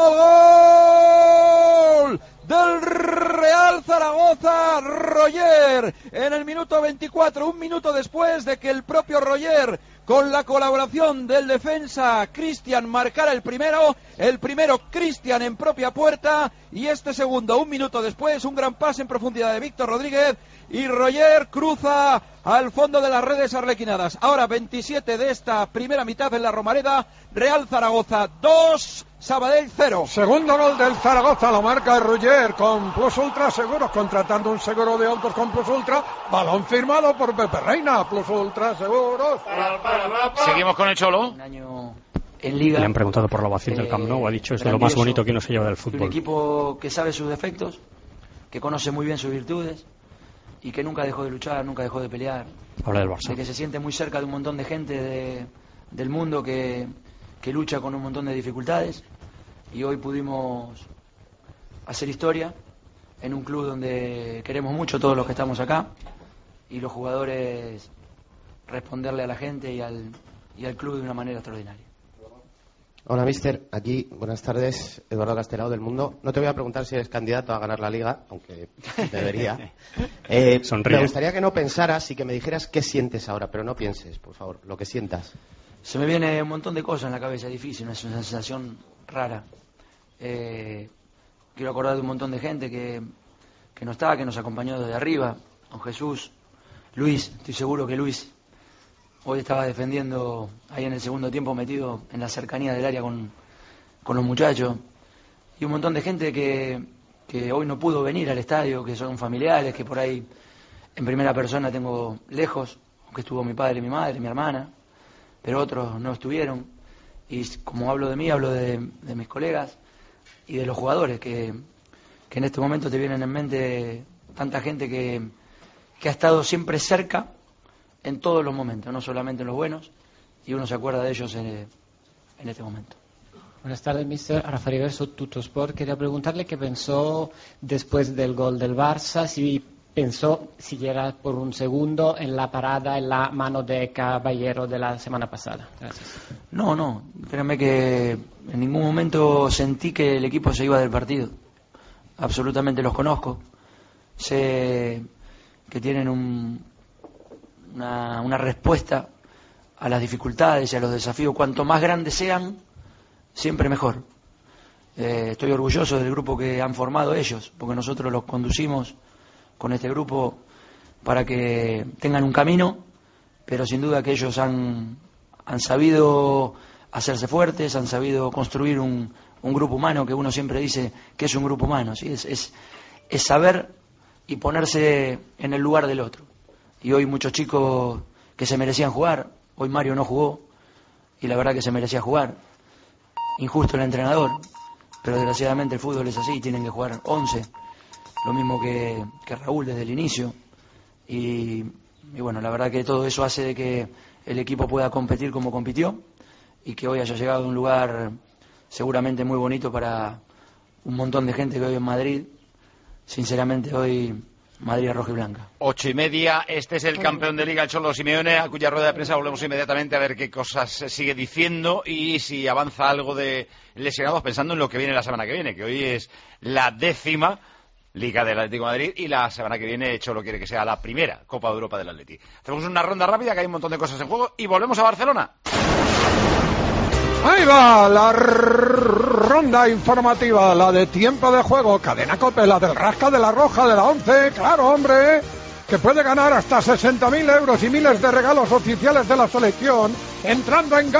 Speaker 4: del Real Zaragoza. Roger en el minuto 24, un minuto después de que el propio Roger, con la colaboración del defensa Cristian, marcara el primero Cristian en propia puerta, y este segundo, un minuto después, un gran pase en profundidad de Víctor Rodríguez, y Roger cruza al fondo de las redes arlequinadas. Ahora 27 de esta primera mitad en la Romareda. Real Zaragoza 2, Sabadell 0.
Speaker 3: Segundo gol del Zaragoza, lo marca Roger con Plus Ultra Seguros, contratando un seguro de autos con Plus Ultra. Balón firmado por Pepe Reina. Plus Ultra Seguros.
Speaker 1: Seguimos con el Cholo.
Speaker 18: En Liga,
Speaker 23: le han preguntado por la ovación del Camp Nou, ha dicho es de lo más bonito que uno se lleva del fútbol.
Speaker 18: Un equipo que sabe sus defectos, que conoce muy bien sus virtudes y que nunca dejó de luchar, nunca dejó de pelear.
Speaker 23: Habla del Barça.
Speaker 18: De que se siente muy cerca de un montón de gente del mundo que lucha con un montón de dificultades, y hoy pudimos hacer historia en un club donde queremos mucho todos los que estamos acá, y los jugadores responderle a la gente y al club de una manera extraordinaria.
Speaker 25: Hola, mister. Aquí, buenas tardes. Eduardo Castelao, del Mundo. No te voy a preguntar si eres candidato a ganar la Liga, aunque debería.
Speaker 23: Sonríe.
Speaker 25: Me gustaría que no pensaras y que me dijeras qué sientes ahora, pero no pienses, por favor, lo que sientas.
Speaker 18: Se me viene un montón de cosas en la cabeza, difícil, es una sensación rara. Quiero acordar de un montón de gente que no está, que nos acompañó desde arriba. Don Jesús, Luis, estoy seguro que Luis hoy estaba defendiendo ahí en el segundo tiempo, metido en la cercanía del área con los muchachos. Y un montón de gente que hoy no pudo venir al estadio, que son familiares, que por ahí en primera persona tengo lejos, aunque estuvo mi padre, mi madre, mi hermana, pero otros no estuvieron. Y como hablo de mí, hablo de mis colegas y de los jugadores que que en este momento te vienen en mente tanta gente que ha estado siempre cerca en todos los momentos, no solamente en los buenos, y uno se acuerda de ellos en este momento.
Speaker 8: Buenas tardes, mister. Rafael Verso, Tuttosport. Quería preguntarle qué pensó después del gol del Barça, si pensó siquiera por un segundo en la parada, en la mano de Caballero de la semana pasada. Gracias.
Speaker 18: No, créanme que en ningún momento sentí que el equipo se iba del partido. Absolutamente los conozco. Sé que tienen una respuesta a las dificultades y a los desafíos. Cuanto más grandes sean, siempre mejor. Estoy orgulloso del grupo que han formado ellos, porque nosotros los conducimos con este grupo para que tengan un camino, pero sin duda que ellos han sabido hacerse fuertes, han sabido construir un grupo humano, que uno siempre dice que es un grupo humano, ¿sí? Es saber y ponerse en el lugar del otro. Y hoy muchos chicos que se merecían jugar, hoy Mario no jugó, y la verdad que se merecía jugar. Injusto el entrenador, pero desgraciadamente el fútbol es así, tienen que jugar 11, lo mismo que Raúl desde el inicio, y bueno, la verdad que todo eso hace de que el equipo pueda competir como compitió, y que hoy haya llegado a un lugar seguramente muy bonito para un montón de gente que hoy en Madrid, sinceramente hoy Madrid es roja y blanca.
Speaker 1: 8:30, este es el campeón de Liga, el Cholo Simeone, a cuya rueda de prensa volvemos inmediatamente a ver qué cosas sigue diciendo y si avanza algo de lesionados, pensando en lo que viene la semana que viene, que hoy es la 10ª Liga del Atlético de Madrid y la semana que viene Cholo quiere que sea la primera Copa de Europa del Atlético. Hacemos una ronda rápida, que hay un montón de cosas en juego, y volvemos a Barcelona.
Speaker 3: Ahí va la ronda informativa, la de tiempo de juego, cadena COPE, la del Rasca, de la Roja, de la 11, claro, hombre, que puede ganar hasta 60.000 euros y miles de regalos oficiales de la selección, entrando en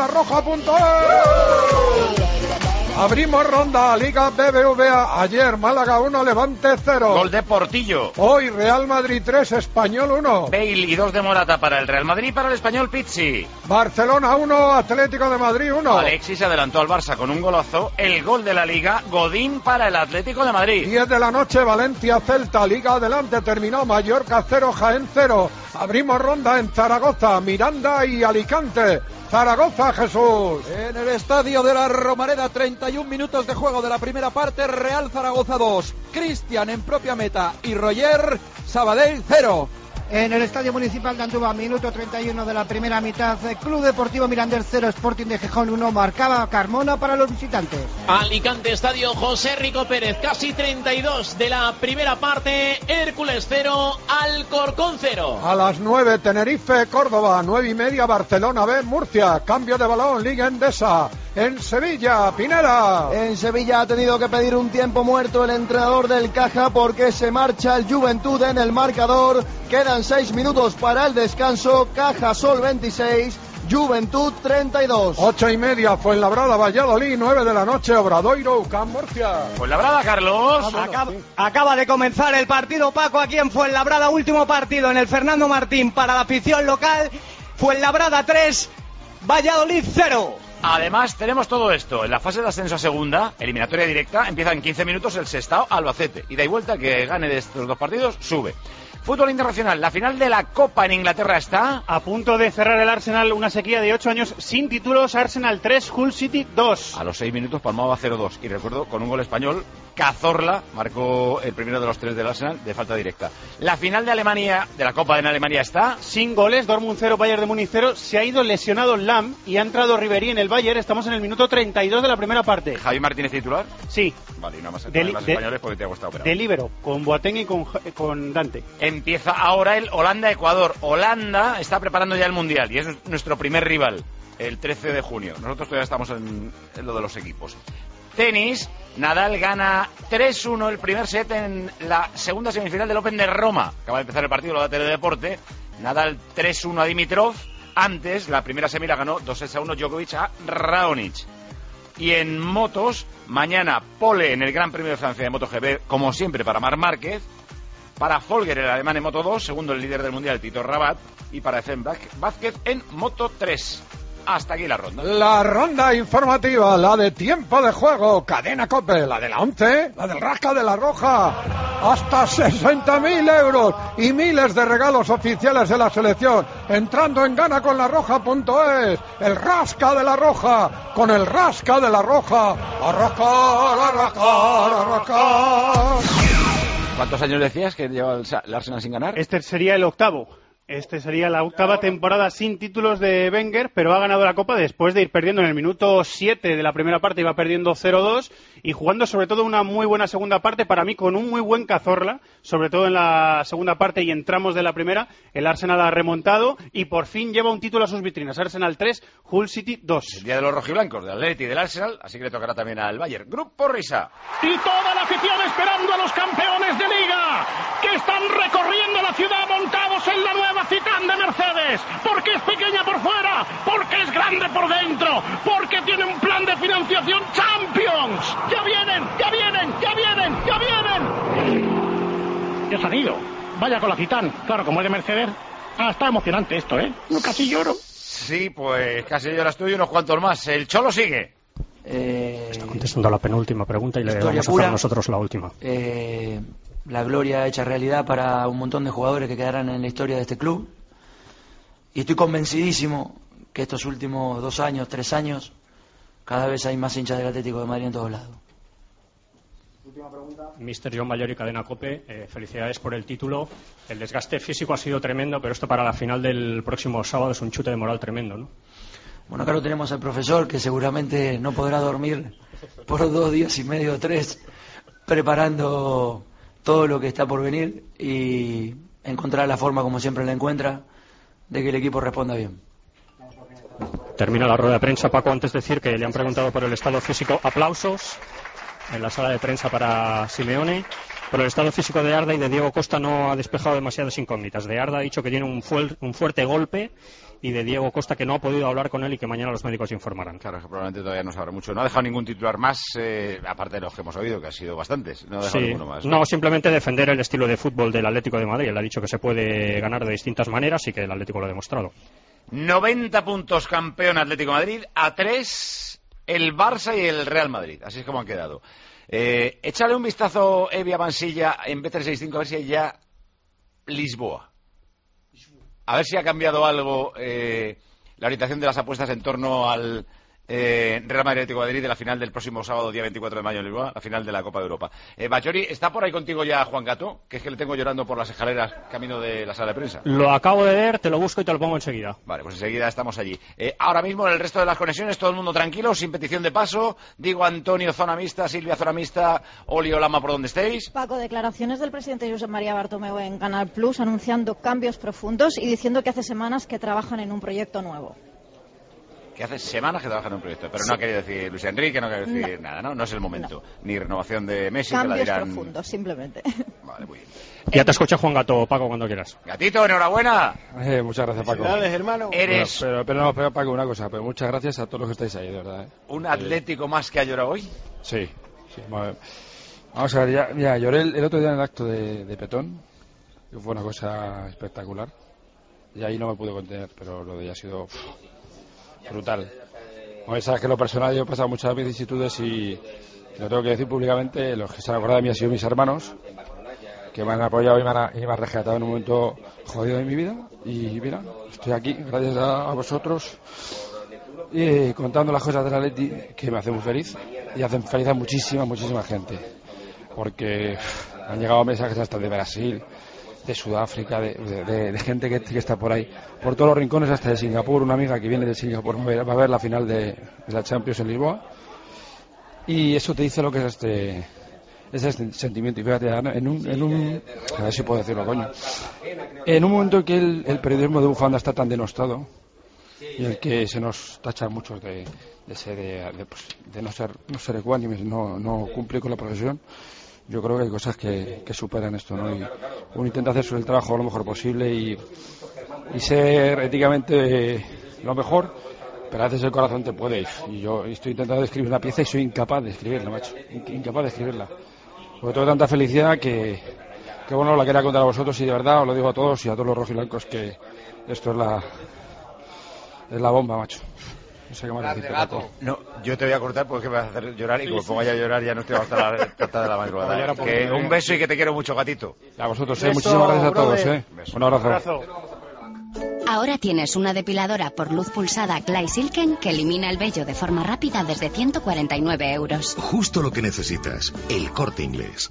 Speaker 3: ganaconlarroja.es. Abrimos ronda, Liga BBVA, ayer Málaga 1, Levante 0.
Speaker 1: Gol de Portillo.
Speaker 3: Hoy Real Madrid 3, Español 1.
Speaker 1: Bale y 2 de Morata para el Real Madrid, para el Español Pizzi.
Speaker 3: Barcelona 1, Atlético de Madrid 1.
Speaker 1: Alexis adelantó al Barça con un golazo. El gol de la Liga, Godín para el Atlético de Madrid.
Speaker 3: 10 de la noche, Valencia Celta, Liga adelante, terminó Mallorca 0, Jaén 0. Abrimos ronda en Zaragoza, Miranda y Alicante. Zaragoza, Jesús.
Speaker 11: En el estadio de la Romareda, 31 minutos de juego de la primera parte, Real Zaragoza 2, Cristian en propia meta y Roger, Sabadell 0.
Speaker 4: En el Estadio Municipal de Andúba, minuto 31 de la primera mitad, Club Deportivo Mirandés 0, Sporting de Gijón 1, marcaba Carmona para los visitantes.
Speaker 13: Alicante, Estadio José Rico Pérez, casi 32 de la primera parte, Hércules 0, Alcorcón 0.
Speaker 3: A las 9, Tenerife, Córdoba, 9:30, Barcelona B, Murcia, cambio de balón, Liga Endesa. En Sevilla, Pineda.
Speaker 14: En Sevilla ha tenido que pedir un tiempo muerto el entrenador del Caja porque se marcha el Juventud en el marcador. Quedan 6 minutos para el descanso. Caja Sol 26, Juventud 32.
Speaker 3: 8:30, Fuenlabrada, Valladolid, 9 de la noche, Obradoiro, UCAM, Murcia.
Speaker 1: Fuenlabrada, Carlos.
Speaker 15: Acaba de comenzar el partido, Paco, aquí en Fuenlabrada. Último partido en el Fernando Martín para la afición local. Fuenlabrada 3, Valladolid 0.
Speaker 1: Además, tenemos todo esto. En la fase de ascenso a segunda, eliminatoria directa, empieza en 15 minutos el Sestao Albacete. Ida y vuelta, que gane de estos dos partidos, sube. Fútbol internacional, la final de la Copa en Inglaterra está...
Speaker 7: A punto de cerrar el Arsenal una sequía de 8 años sin títulos. Arsenal 3, Hull palmaba 2.
Speaker 1: A los 6 minutos palmaba 0-2. Y recuerdo, con un gol español, Cazorla marcó el primero de los 3 del Arsenal de falta directa. La final de Alemania, de la Copa en Alemania está...
Speaker 7: Sin goles, Dortmund 0, Bayern de Múnich 0. Se ha ido lesionado Lam y ha entrado Ribéry en el Bayern. Estamos en el minuto 32 de la primera parte.
Speaker 1: ¿Javi Martínez titular?
Speaker 7: Sí.
Speaker 1: Vale, y nada más españoles porque te ha gustado operar.
Speaker 7: De líbero, con Boateng y con Dante.
Speaker 1: Empieza ahora el Holanda-Ecuador. Holanda está preparando ya el Mundial y es nuestro primer rival, el 13 de junio. Nosotros todavía estamos en lo de los equipos. Tenis, Nadal gana 3-1 el primer set en la segunda semifinal del Open de Roma. Acaba de empezar el partido, lo da Teledeporte. Nadal 3-1 a Dimitrov. Antes, la primera semi la ganó 2-1 Djokovic a Raonic. Y en motos, mañana pole en el Gran Premio de Francia de MotoGP, como siempre para Marc Márquez. Para Folger, el alemán en Moto 2, segundo el líder del Mundial, Tito Rabat, y para Efren Vázquez en Moto 3. Hasta aquí la ronda.
Speaker 3: La ronda informativa, la de tiempo de juego, Cadena COPE, la de la 11, la del Rasca de la Roja, hasta 60.000 euros y miles de regalos oficiales de la selección, entrando en ganaconlarroja.es, el Rasca de la Roja, con el Rasca de la Roja, arrascar.
Speaker 1: ¿Cuántos años decías que lleva el Arsenal sin ganar?
Speaker 7: Este sería el octavo. Este sería la octava temporada sin títulos de Wenger, pero ha ganado la Copa después de ir perdiendo en el minuto 7 de la primera parte, iba perdiendo 0-2 y jugando sobre todo una muy buena segunda parte, para mí con un muy buen Cazorla, sobre todo en la segunda parte y en tramos de la primera. El Arsenal ha remontado y por fin lleva un título a sus vitrinas. Arsenal 3, Hull City 2.
Speaker 1: El día de los rojiblancos, del Atleti y del Arsenal, así que le tocará también al Bayern. Grupo Risa.
Speaker 2: Y toda la afición esperando a los campeones de Liga, que están recorriendo la ciudad montados en la nueva Citan de Mercedes, porque es pequeña por fuera, porque es grande por dentro, porque tiene un plan de financiación Champions. ¡Ya vienen, ya vienen, ya vienen, ya vienen! Ya se han ido. Vaya con la Citan. Claro, como es de Mercedes, está emocionante esto, ¿eh? Casi lloro.
Speaker 1: Sí, pues casi lloras tú y unos cuantos más. El Cholo sigue.
Speaker 23: Está contestando la penúltima pregunta y le vamos a hacer nosotros la última.
Speaker 18: La gloria hecha realidad para un montón de jugadores que quedarán en la historia de este club. Y estoy convencidísimo que estos últimos 2 años, 3 años, cada vez hay más hinchas del Atlético de Madrid en todos lados.
Speaker 23: Mister John Mayor y Cadena COPE, felicidades por el título. El desgaste físico ha sido tremendo, pero esto para la final del próximo sábado es un chute de moral tremendo, ¿no?
Speaker 18: Bueno, acá lo tenemos al profesor, que seguramente no podrá dormir por 2 días y medio, 3, preparando todo lo que está por venir y encontrar la forma, como siempre la encuentra, de que el equipo responda bien.
Speaker 23: Termina la rueda de prensa, Paco, antes de decir que le han preguntado por el estado físico. Aplausos en la sala de prensa para Simeone. Pero el estado físico de Arda y de Diego Costa no ha despejado demasiadas incógnitas. De Arda ha dicho que tiene un fuerte golpe, y de Diego Costa que no ha podido hablar con él y que mañana los médicos informarán.
Speaker 1: Claro, que probablemente todavía no sabrá mucho. No ha dejado ningún titular más, aparte de los que hemos oído, que ha sido bastantes. No ha dejado ninguno más.
Speaker 23: No, simplemente defender el estilo de fútbol del Atlético de Madrid. Él ha dicho que se puede ganar de distintas maneras y que el Atlético lo ha demostrado.
Speaker 1: 90 puntos campeón Atlético de Madrid, a 3 el Barça y el Real Madrid. Así es como han quedado. Échale un vistazo, Evia Mansilla, en B365, a ver si hay ya Lisboa. A ver si ha cambiado algo la orientación de las apuestas en torno al Real Madrid Atlético de Madrid de la final del próximo sábado, día 24 de mayo en Lisboa, la final de la Copa de Europa. Bachori, ¿está por ahí contigo ya Juan Gato? Que es que le tengo llorando por las escaleras camino de la sala de prensa.
Speaker 23: Lo acabo de ver, te lo busco y te lo pongo enseguida.
Speaker 1: Vale, pues enseguida estamos allí. Ahora mismo en el resto de las conexiones todo el mundo tranquilo, sin petición de paso. Digo Antonio, zona mixta, Silvia, zona mixta, Oli o Lama, por donde estéis.
Speaker 12: Paco, declaraciones del presidente Josep María Bartomeu en Canal Plus anunciando cambios profundos y diciendo que hace semanas que trabajan en un proyecto nuevo.
Speaker 1: Que hace semanas que trabajan en un proyecto, pero no ha querido decir Luis Enrique, no ha querido decir nada, ¿no? No es el momento. Ni renovación de Messi,
Speaker 12: cambios
Speaker 1: que la dirán...
Speaker 12: profundos, simplemente.
Speaker 1: Vale, muy bien.
Speaker 23: Ya te escucha Juan Gato, Paco, cuando quieras.
Speaker 1: Gatito, enhorabuena.
Speaker 16: Muchas gracias, Paco.
Speaker 1: Hermano. Eres...
Speaker 16: Bueno, pero Paco, una cosa, pero muchas gracias a todos los que estáis ahí, de verdad.
Speaker 1: ¿Un Atlético más que ha llorado hoy?
Speaker 16: Sí. Vamos a ver, ya lloré el otro día en el acto de Petón, que fue una cosa espectacular. Y ahí no me pude contener, pero lo de ella ha sido... brutal. Bueno, sabes que lo personal yo he pasado muchas vicisitudes y lo tengo que decir públicamente. Los que se han acordado de mí han sido mis hermanos, que me han apoyado y me han rescatado en un momento jodido de mi vida. Y mira, estoy aquí gracias a vosotros y contando las cosas de la Atleti, que me hacen muy feliz y hacen feliz a muchísima gente, porque han llegado mensajes hasta de Brasil, de Sudáfrica, de gente que está por ahí, por todos los rincones, hasta de Singapur. Una amiga que viene de Singapur va a ver la final de la Champions en Lisboa, y eso te dice lo que es ese sentimiento. Y fíjate, a ver si puedo decirlo, coño, en un momento en que el periodismo de bufanda está tan denostado y en el que se nos tacha muchos de no ser ecuánimes, no cumplir con la profesión. Yo creo que hay cosas que superan esto, ¿no? Y uno intenta hacer el trabajo lo mejor posible y ser éticamente lo mejor, pero a veces el corazón te puede ir. Y yo estoy intentando escribir una pieza y soy incapaz de escribirla, macho. Incapaz de escribirla. Porque tengo tanta felicidad que bueno, la quería contar a vosotros, y de verdad os lo digo a todos y a todos los rojiblancos, que esto es Es la bomba, macho. No sé qué más decirte, Paco.
Speaker 1: No, yo te voy a cortar porque me vas a hacer llorar y como me ponga a llorar ya no estoy hasta la tarta de la madrugada. Que un beso y que te quiero mucho, gatito.
Speaker 16: A vosotros, muchísimas gracias a todos, Un abrazo.
Speaker 10: Ahora tienes una depiladora por luz pulsada Clay Silken que elimina el vello de forma rápida desde 149 euros.
Speaker 17: Justo lo que necesitas, El Corte Inglés.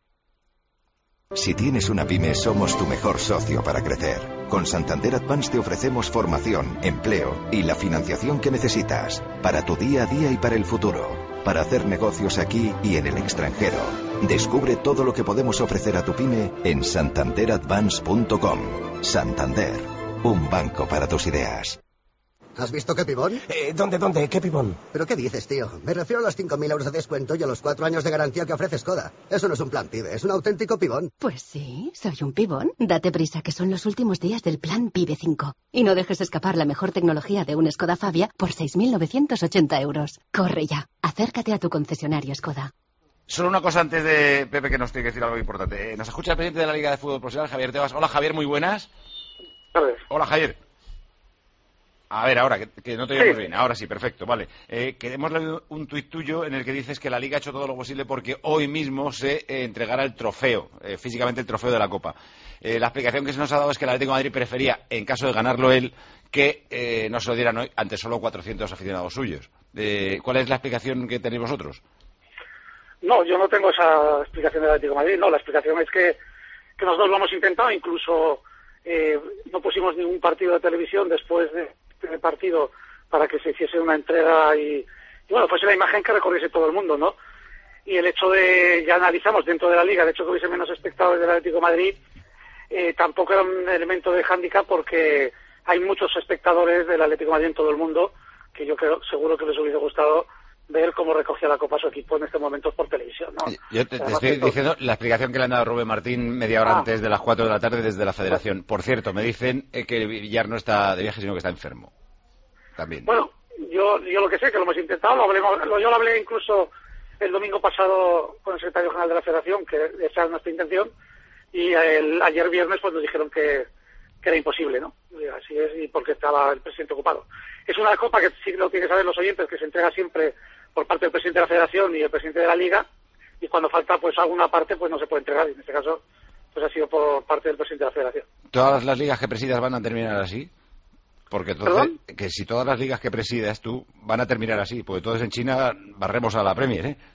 Speaker 17: Si tienes una pyme, somos tu mejor socio para crecer. Con Santander Advance te ofrecemos formación, empleo y la financiación que necesitas para tu día a día y para el futuro. Para hacer negocios aquí y en el extranjero. Descubre todo lo que podemos ofrecer a tu pyme en santanderadvance.com. Santander, un banco para tus ideas.
Speaker 19: ¿Has visto qué pibón?
Speaker 20: ¿Dónde? ¿Qué pibón?
Speaker 19: ¿Pero qué dices, tío? Me refiero a los 5.000 euros de descuento y a los 4 años de garantía que ofrece Skoda. Eso no es un plan PIBE, es un auténtico pibón.
Speaker 22: Pues sí, soy un pibón. Date prisa, que son los últimos días del plan PIBE 5. Y no dejes escapar la mejor tecnología de un Skoda Fabia por 6.980 euros. Corre ya, acércate a tu concesionario Skoda.
Speaker 1: Solo una cosa antes de Pepe, que nos tiene que decir algo importante. Nos escucha el presidente de la Liga de Fútbol Profesional, Javier Tebas. Hola, Javier, muy buenas. Hola, Javier. A ver, ahora, que no te oímos bien. Ahora sí, perfecto, vale. Que hemos leído un tuit tuyo en el que dices que la Liga ha hecho todo lo posible porque hoy mismo se entregara el trofeo, físicamente el trofeo de la Copa. La explicación que se nos ha dado es que el Atlético de Madrid prefería, en caso de ganarlo él, que no se lo dieran hoy ante solo 400 aficionados suyos. ¿Cuál es la explicación que tenéis vosotros?
Speaker 26: No, yo no tengo esa explicación del Atlético de Madrid. No, la explicación es que nosotros lo hemos intentado, incluso no pusimos ningún partido de televisión después de el partido para que se hiciese una entrega y bueno, fuese la imagen que recorriese todo el mundo, ¿no? Y el hecho de, ya analizamos dentro de la Liga, el hecho de que hubiese menos espectadores del Atlético de Madrid, tampoco era un elemento de hándicap porque hay muchos espectadores del Atlético de Madrid en todo el mundo que yo creo, seguro que les hubiese gustado ver cómo recogía la Copa su equipo en este momento por televisión, ¿no?
Speaker 1: Yo te estoy diciendo la explicación que le han dado a Rubén Martín media hora antes de las 4 de la tarde desde la Federación. Por cierto, me dicen que Villar no está de viaje, sino que está enfermo. También.
Speaker 26: Bueno, yo lo que sé, que lo hemos intentado, yo lo hablé incluso el domingo pasado con el secretario general de la Federación, que esa es nuestra intención, y ayer viernes pues nos dijeron que era imposible, ¿no? Y así es, y porque estaba el presidente ocupado. Es una copa que sí lo tienen que saber los oyentes, que se entrega siempre por parte del presidente de la Federación y el presidente de la Liga, y cuando falta pues alguna parte pues no se puede entregar, y en este caso pues ha sido por parte del presidente de la Federación.
Speaker 1: ¿Todas las ligas que presidas van a terminar así? Porque entonces, que si todas las ligas que presidas tú van a terminar así, porque todos en China barremos a la Premier, ¿eh?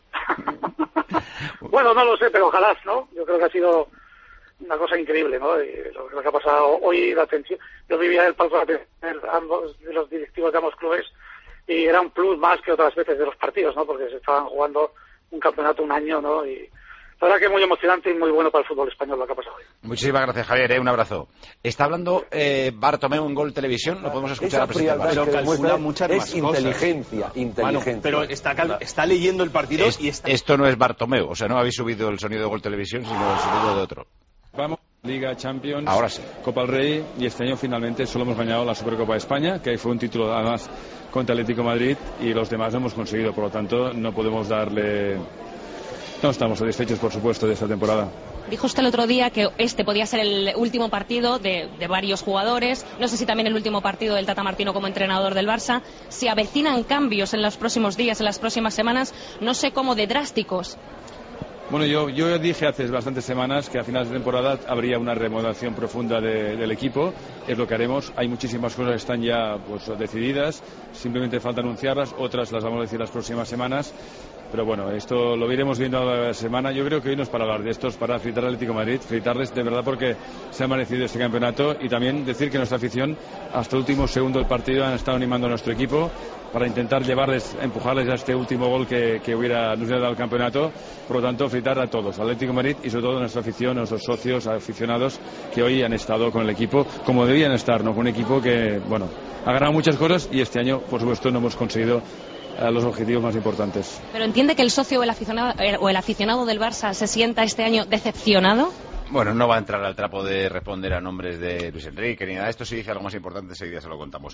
Speaker 26: Bueno, no lo sé, pero ojalá, ¿no? Yo creo que ha sido una cosa increíble, ¿no? Y lo que ha pasado hoy, la atención. Yo vivía el palco de los directivos de ambos clubes y era un plus más que otras veces de los partidos, ¿no? Porque se estaban jugando un campeonato un año, ¿no? Y la verdad que es muy emocionante y muy bueno para el fútbol español lo que ha pasado hoy.
Speaker 1: Muchísimas gracias, Javier, un abrazo. Está hablando Bartomeu en Gol Televisión, lo podemos escuchar a presentar.
Speaker 27: Pero calcula muchas más
Speaker 28: inteligencia,
Speaker 27: cosas.
Speaker 28: inteligencia.
Speaker 27: Pero está leyendo el partido y está...
Speaker 1: Esto no es Bartomeu, o sea, no habéis subido el sonido de Gol Televisión, sino el sonido de otro.
Speaker 16: Vamos, Liga, Champions,
Speaker 1: ahora sí.
Speaker 16: Copa del Rey, y este año finalmente solo hemos ganado la Supercopa de España, que ahí fue un título además contra Atlético de Madrid, y los demás lo hemos conseguido, por lo tanto no podemos darle... No estamos satisfechos, por supuesto, de esta temporada.
Speaker 29: Dijo usted el otro día que este podía ser el último partido de varios jugadores. No sé si también el último partido del Tata Martino como entrenador del Barça. Si avecinan cambios en los próximos días, en las próximas semanas, no sé cómo de drásticos.
Speaker 16: Bueno, yo dije hace bastantes semanas que a finales de temporada habría una remodelación profunda del equipo. Es lo que haremos. Hay muchísimas cosas que están ya pues decididas. Simplemente falta anunciarlas. Otras las vamos a decir las próximas semanas. Pero bueno, esto lo iremos viendo a la semana. Yo creo que hoy no es para hablar de esto, es para felicitar al Atlético de Madrid, felicitarles de verdad porque se ha merecido este campeonato, y también decir que nuestra afición hasta el último segundo del partido han estado animando a nuestro equipo para intentar empujarles a este último gol que nos hubiera dado el campeonato. Por lo tanto, felicitar a todos, al Atlético de Madrid y sobre todo a nuestra afición, a nuestros socios, aficionados que hoy han estado con el equipo como debían estar, ¿no? Con un equipo que, bueno, ha ganado muchas cosas y este año, por supuesto, no hemos conseguido los objetivos más importantes.
Speaker 29: ¿Pero entiende que el socio o el aficionado del Barça se sienta este año decepcionado?
Speaker 1: Bueno, no va a entrar al trapo de responder a nombres de Luis Enrique ni nada. Esto si dice algo más importante, enseguida se lo contamos.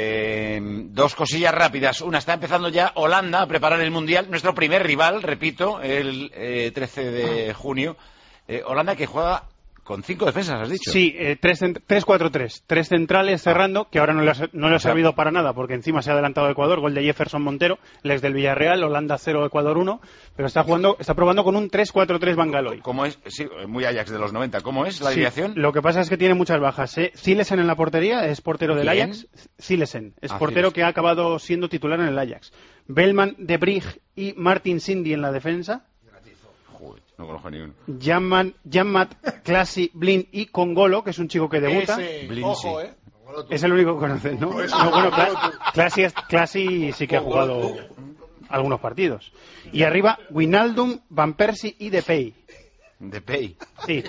Speaker 1: Dos cosillas rápidas. Una, está empezando ya Holanda a preparar el Mundial. Nuestro primer rival, repito, el 13 de junio. Holanda que juega con 5 defensas, has dicho.
Speaker 7: Sí, 3-4-3. 3 centrales cerrando, que ahora no le ha servido para nada, porque encima se ha adelantado Ecuador, gol de Jefferson Montero, el ex del Villarreal, Holanda 0, Ecuador 1, pero está probando con un 3-4-3 Bangalore.
Speaker 1: ¿Cómo es? Sí, muy Ajax de los 90. ¿Cómo es la alineación?
Speaker 7: Lo que pasa es que tiene muchas bajas. Zilesen en la portería, es portero del Ajax. Zilesen, es portero que ha acabado siendo titular en el Ajax. Bellman, De Brig y Martin Cindy en la defensa.
Speaker 1: Joder, no conozco ni uno.
Speaker 7: Janmat, Classy, Blin y Congolo, que es un chico que debuta.
Speaker 5: Ojo,
Speaker 7: Es el único que conoces, ¿no? Classy sí que ha jugado algunos partidos. Y arriba, Wijnaldum, Van Persie y Depay.
Speaker 1: Depay.
Speaker 7: Sí.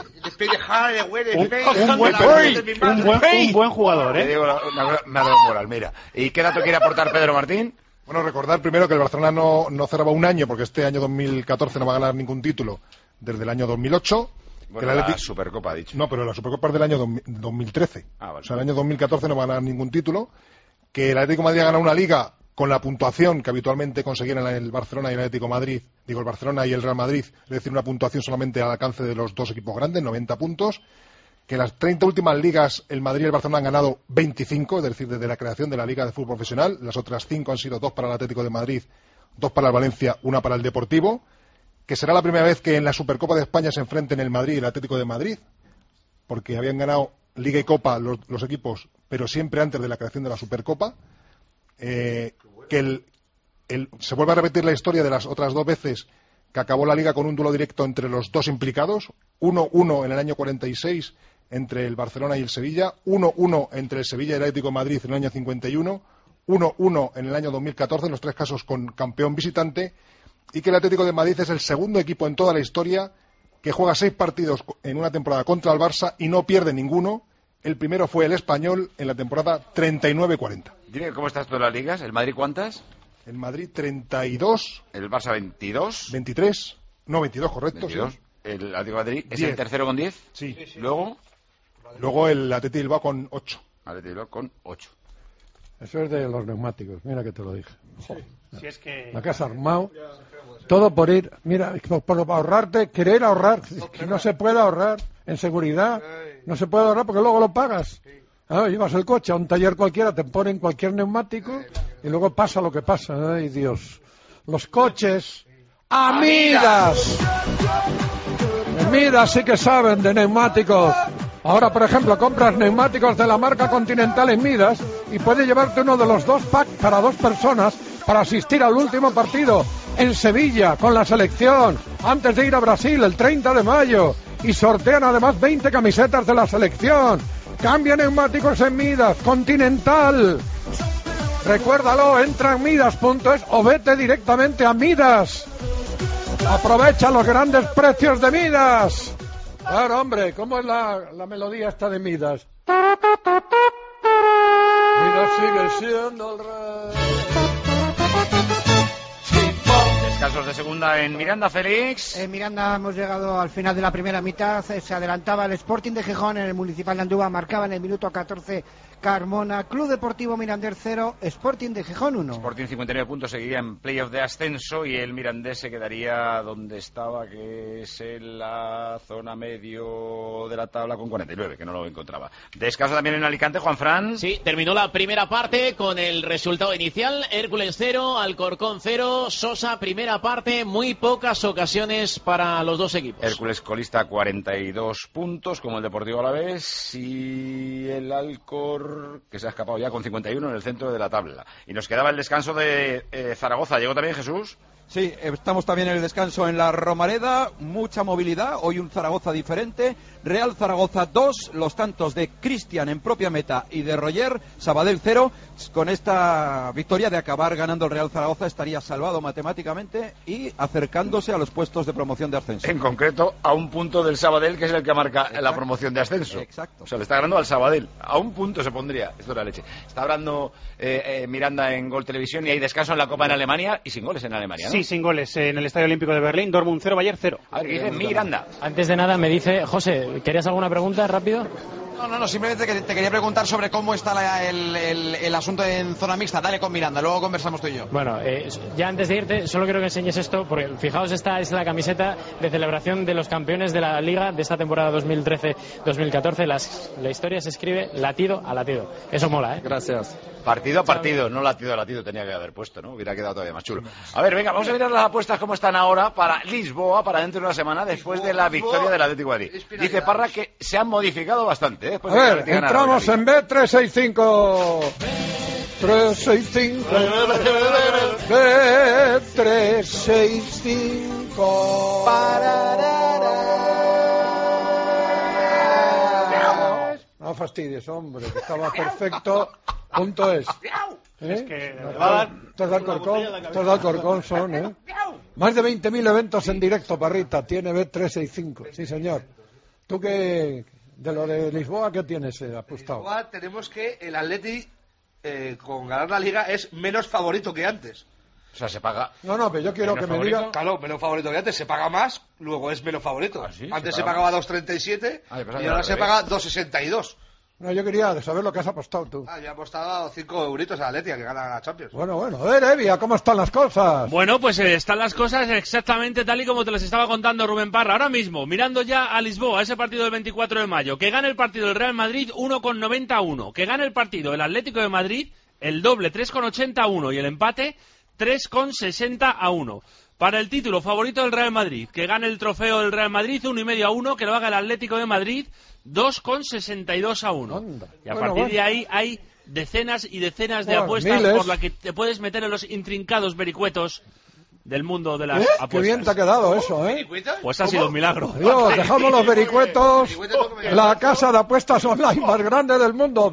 Speaker 7: Un buen jugador, ¿eh?
Speaker 1: Te digo me ha dado moral, mira. ¿Y qué dato quiere aportar Pedro Martín?
Speaker 5: Bueno, recordar primero que el Barcelona no cerraba un año, porque este año 2014 no va a ganar ningún título desde el año 2008.
Speaker 1: Bueno, la Supercopa ha dicho.
Speaker 5: No, pero la Supercopa es del año 2013.
Speaker 1: Vale.
Speaker 5: O sea, el año 2014 no va a ganar ningún título. Que el Atlético de Madrid ha ganado una liga con la puntuación que habitualmente conseguían el Barcelona y el Atlético de Madrid, el Barcelona y el Real Madrid, es decir, una puntuación solamente al alcance de los dos equipos grandes, 90 puntos. Que las 30 últimas ligas, el Madrid y el Barcelona han ganado 25, es decir, desde la creación de la Liga de Fútbol Profesional. Las otras 5 han sido 2 para el Atlético de Madrid, 2 para el Valencia, 1 para el Deportivo. Que será la primera vez que en la Supercopa de España se enfrenten el Madrid y el Atlético de Madrid, porque habían ganado Liga y Copa los equipos, pero siempre antes de la creación de la Supercopa. Se vuelve a repetir la historia de las otras 2 veces que acabó la Liga con un duelo directo entre los dos implicados, 1-1 en el año 46 entre el Barcelona y el Sevilla, 1-1 entre el Sevilla y el Atlético de Madrid en el año 51, 1-1 en el año 2014, en los 3 casos con campeón visitante, y que el Atlético de Madrid es el segundo equipo en toda la historia que juega 6 partidos en una temporada contra el Barça y no pierde ninguno. El primero fue el Español en la temporada 39-40.
Speaker 1: Dime cómo estás tú en las ligas. ¿El Madrid cuántas?
Speaker 5: El Madrid 32.
Speaker 1: ¿El Barça 22?
Speaker 5: 23. No, 22, correcto.
Speaker 1: 22.
Speaker 5: Sí.
Speaker 1: ¿El Atlético de Madrid es
Speaker 5: 10.
Speaker 1: el tercero con 10?
Speaker 5: Sí.
Speaker 1: Luego
Speaker 5: el Atlético Bilbao con 8.
Speaker 1: Atlético Bilbao con 8.
Speaker 3: Eso es de los neumáticos, mira que te lo dije.
Speaker 7: Si es que...
Speaker 3: La que has armado, todo por ir, mira, por ahorrarte, querer ahorrar, que no se puede ahorrar en seguridad, no se puede ahorrar porque luego lo pagas. Llevas el coche a un taller cualquiera, te ponen cualquier neumático y luego pasa lo que pasa. Ay, Dios. Los coches, amigas. En Midas sí que saben de neumáticos. Ahora, por ejemplo, compras neumáticos de la marca Continental en Midas y puedes llevarte uno de los 2 packs para 2 personas para asistir al último partido en Sevilla con la selección antes de ir a Brasil el 30 de mayo. Y sortean además 20 camisetas de la selección. Cambia neumáticos en Midas, Continental. Recuérdalo, entra en midas.es o vete directamente a Midas. Aprovecha los grandes precios de Midas. Claro, hombre, ¿cómo es la melodía esta de Midas? Midas sigue siendo el rey.
Speaker 1: Descansos de segunda en Miranda, Félix.
Speaker 4: En Miranda hemos llegado al final de la primera mitad. Se adelantaba el Sporting de Gijón en el Municipal de Andúa. Marcaba en el minuto 14 Carmona. Club Deportivo Mirandés 0, Sporting de Gijón 1.
Speaker 1: Sporting 59 puntos, seguiría en playoff de ascenso y el Mirandés se quedaría donde estaba, que es en la zona medio de la tabla con 49, que no lo encontraba. Descanso también en Alicante, Juanfran.
Speaker 13: Sí, terminó la primera parte con el resultado inicial. Hércules 0, Alcorcón 0, Sosa primera parte, muy pocas ocasiones para los dos equipos.
Speaker 1: Hércules colista 42 puntos, como el Deportivo Alavés, y el Alcor, que se ha escapado ya con 51 en el centro de la tabla. Y nos quedaba el descanso de Zaragoza. ¿Llegó también Jesús?
Speaker 11: Sí, estamos también en el descanso en la Romareda, mucha movilidad, hoy un Zaragoza diferente, Real Zaragoza 2, los tantos de Cristian en propia meta y de Roger, Sabadell 0, con esta victoria de acabar ganando el Real Zaragoza estaría salvado matemáticamente y acercándose a los puestos de promoción de ascenso.
Speaker 1: En concreto, a un punto del Sabadell, que es el que marca la promoción de ascenso.
Speaker 11: Exacto.
Speaker 1: O sea, le está ganando al Sabadell, a un punto se pondría, esto es la leche. Está hablando Miranda en Gol Televisión y hay descanso en la Copa en Alemania y sin goles en Alemania, ¿no?
Speaker 7: Sí, sin goles en el Estadio Olímpico de Berlín, Dortmund 0, Bayern 0.
Speaker 1: A ver, ¿qué dice Miranda?
Speaker 23: Antes de nada me dice, José, ¿querías alguna pregunta rápido?
Speaker 6: No, simplemente te quería preguntar sobre cómo está el asunto en zona mixta. Dale con Miranda, luego conversamos tú y yo.
Speaker 8: Bueno, ya antes de irte, solo quiero que enseñes esto, porque fijaos, esta es la camiseta de celebración de los campeones de la Liga de esta temporada 2013-2014. La historia se escribe latido a latido. Eso mola, ¿eh?
Speaker 16: Gracias.
Speaker 1: Partido a partido, no latido a latido tenía que haber puesto, ¿no? Hubiera quedado todavía más chulo. A ver, venga, vamos a mirar las apuestas cómo están ahora para Lisboa, para dentro de una semana, después de la victoria del Atlético de Madrid. Dice Parra que se han modificado bastante, ¿eh?
Speaker 3: A ver, entramos en B365. No fastidies, hombre, que estaba perfecto. Punto es.
Speaker 7: Es que
Speaker 3: Estos de Alcorcón son, ¿eh? Más de 20.000 eventos en directo, Parrita. Tiene B365. Sí, señor. ¿Tú qué, de lo de Lisboa, qué tienes apostado?
Speaker 9: Lisboa tenemos que el Atleti, con ganar la Liga, es menos favorito que antes.
Speaker 1: O sea, se paga...
Speaker 3: No, pero yo quiero que me diga...
Speaker 9: Claro, menos favorito que antes. Se paga más, luego es menos favorito.
Speaker 1: ¿Ah, sí?
Speaker 9: Antes se pagaba 2,37 y ahora se paga 2,62.
Speaker 3: No, yo quería saber lo que has apostado tú.
Speaker 9: Yo he apostado 5 euritos a Atleti, que gana la Champions.
Speaker 3: Bueno, a ver, Evia, ¿cómo están las cosas?
Speaker 14: Bueno, pues están las cosas exactamente tal y como te las estaba contando Rubén Parra. Ahora mismo, mirando ya a Lisboa, ese partido del 24 de mayo, que gane el partido el Real Madrid 1,91, que gane el partido el Atlético de Madrid, el doble 3,81 y el empate 3,60-1. Para el título favorito del Real Madrid, que gane el trofeo del Real Madrid 1,5-1, que lo haga el Atlético de Madrid 2,62-1. Y a partir de ahí hay decenas y decenas de apuestas por las que te puedes meter en los intrincados vericuetos del mundo de las apuestas.
Speaker 3: Qué bien te ha quedado eso, ¿eh?
Speaker 14: Pues ha sido un milagro.
Speaker 3: Dios, dejamos los vericuetos, la casa de apuestas online más grande del mundo.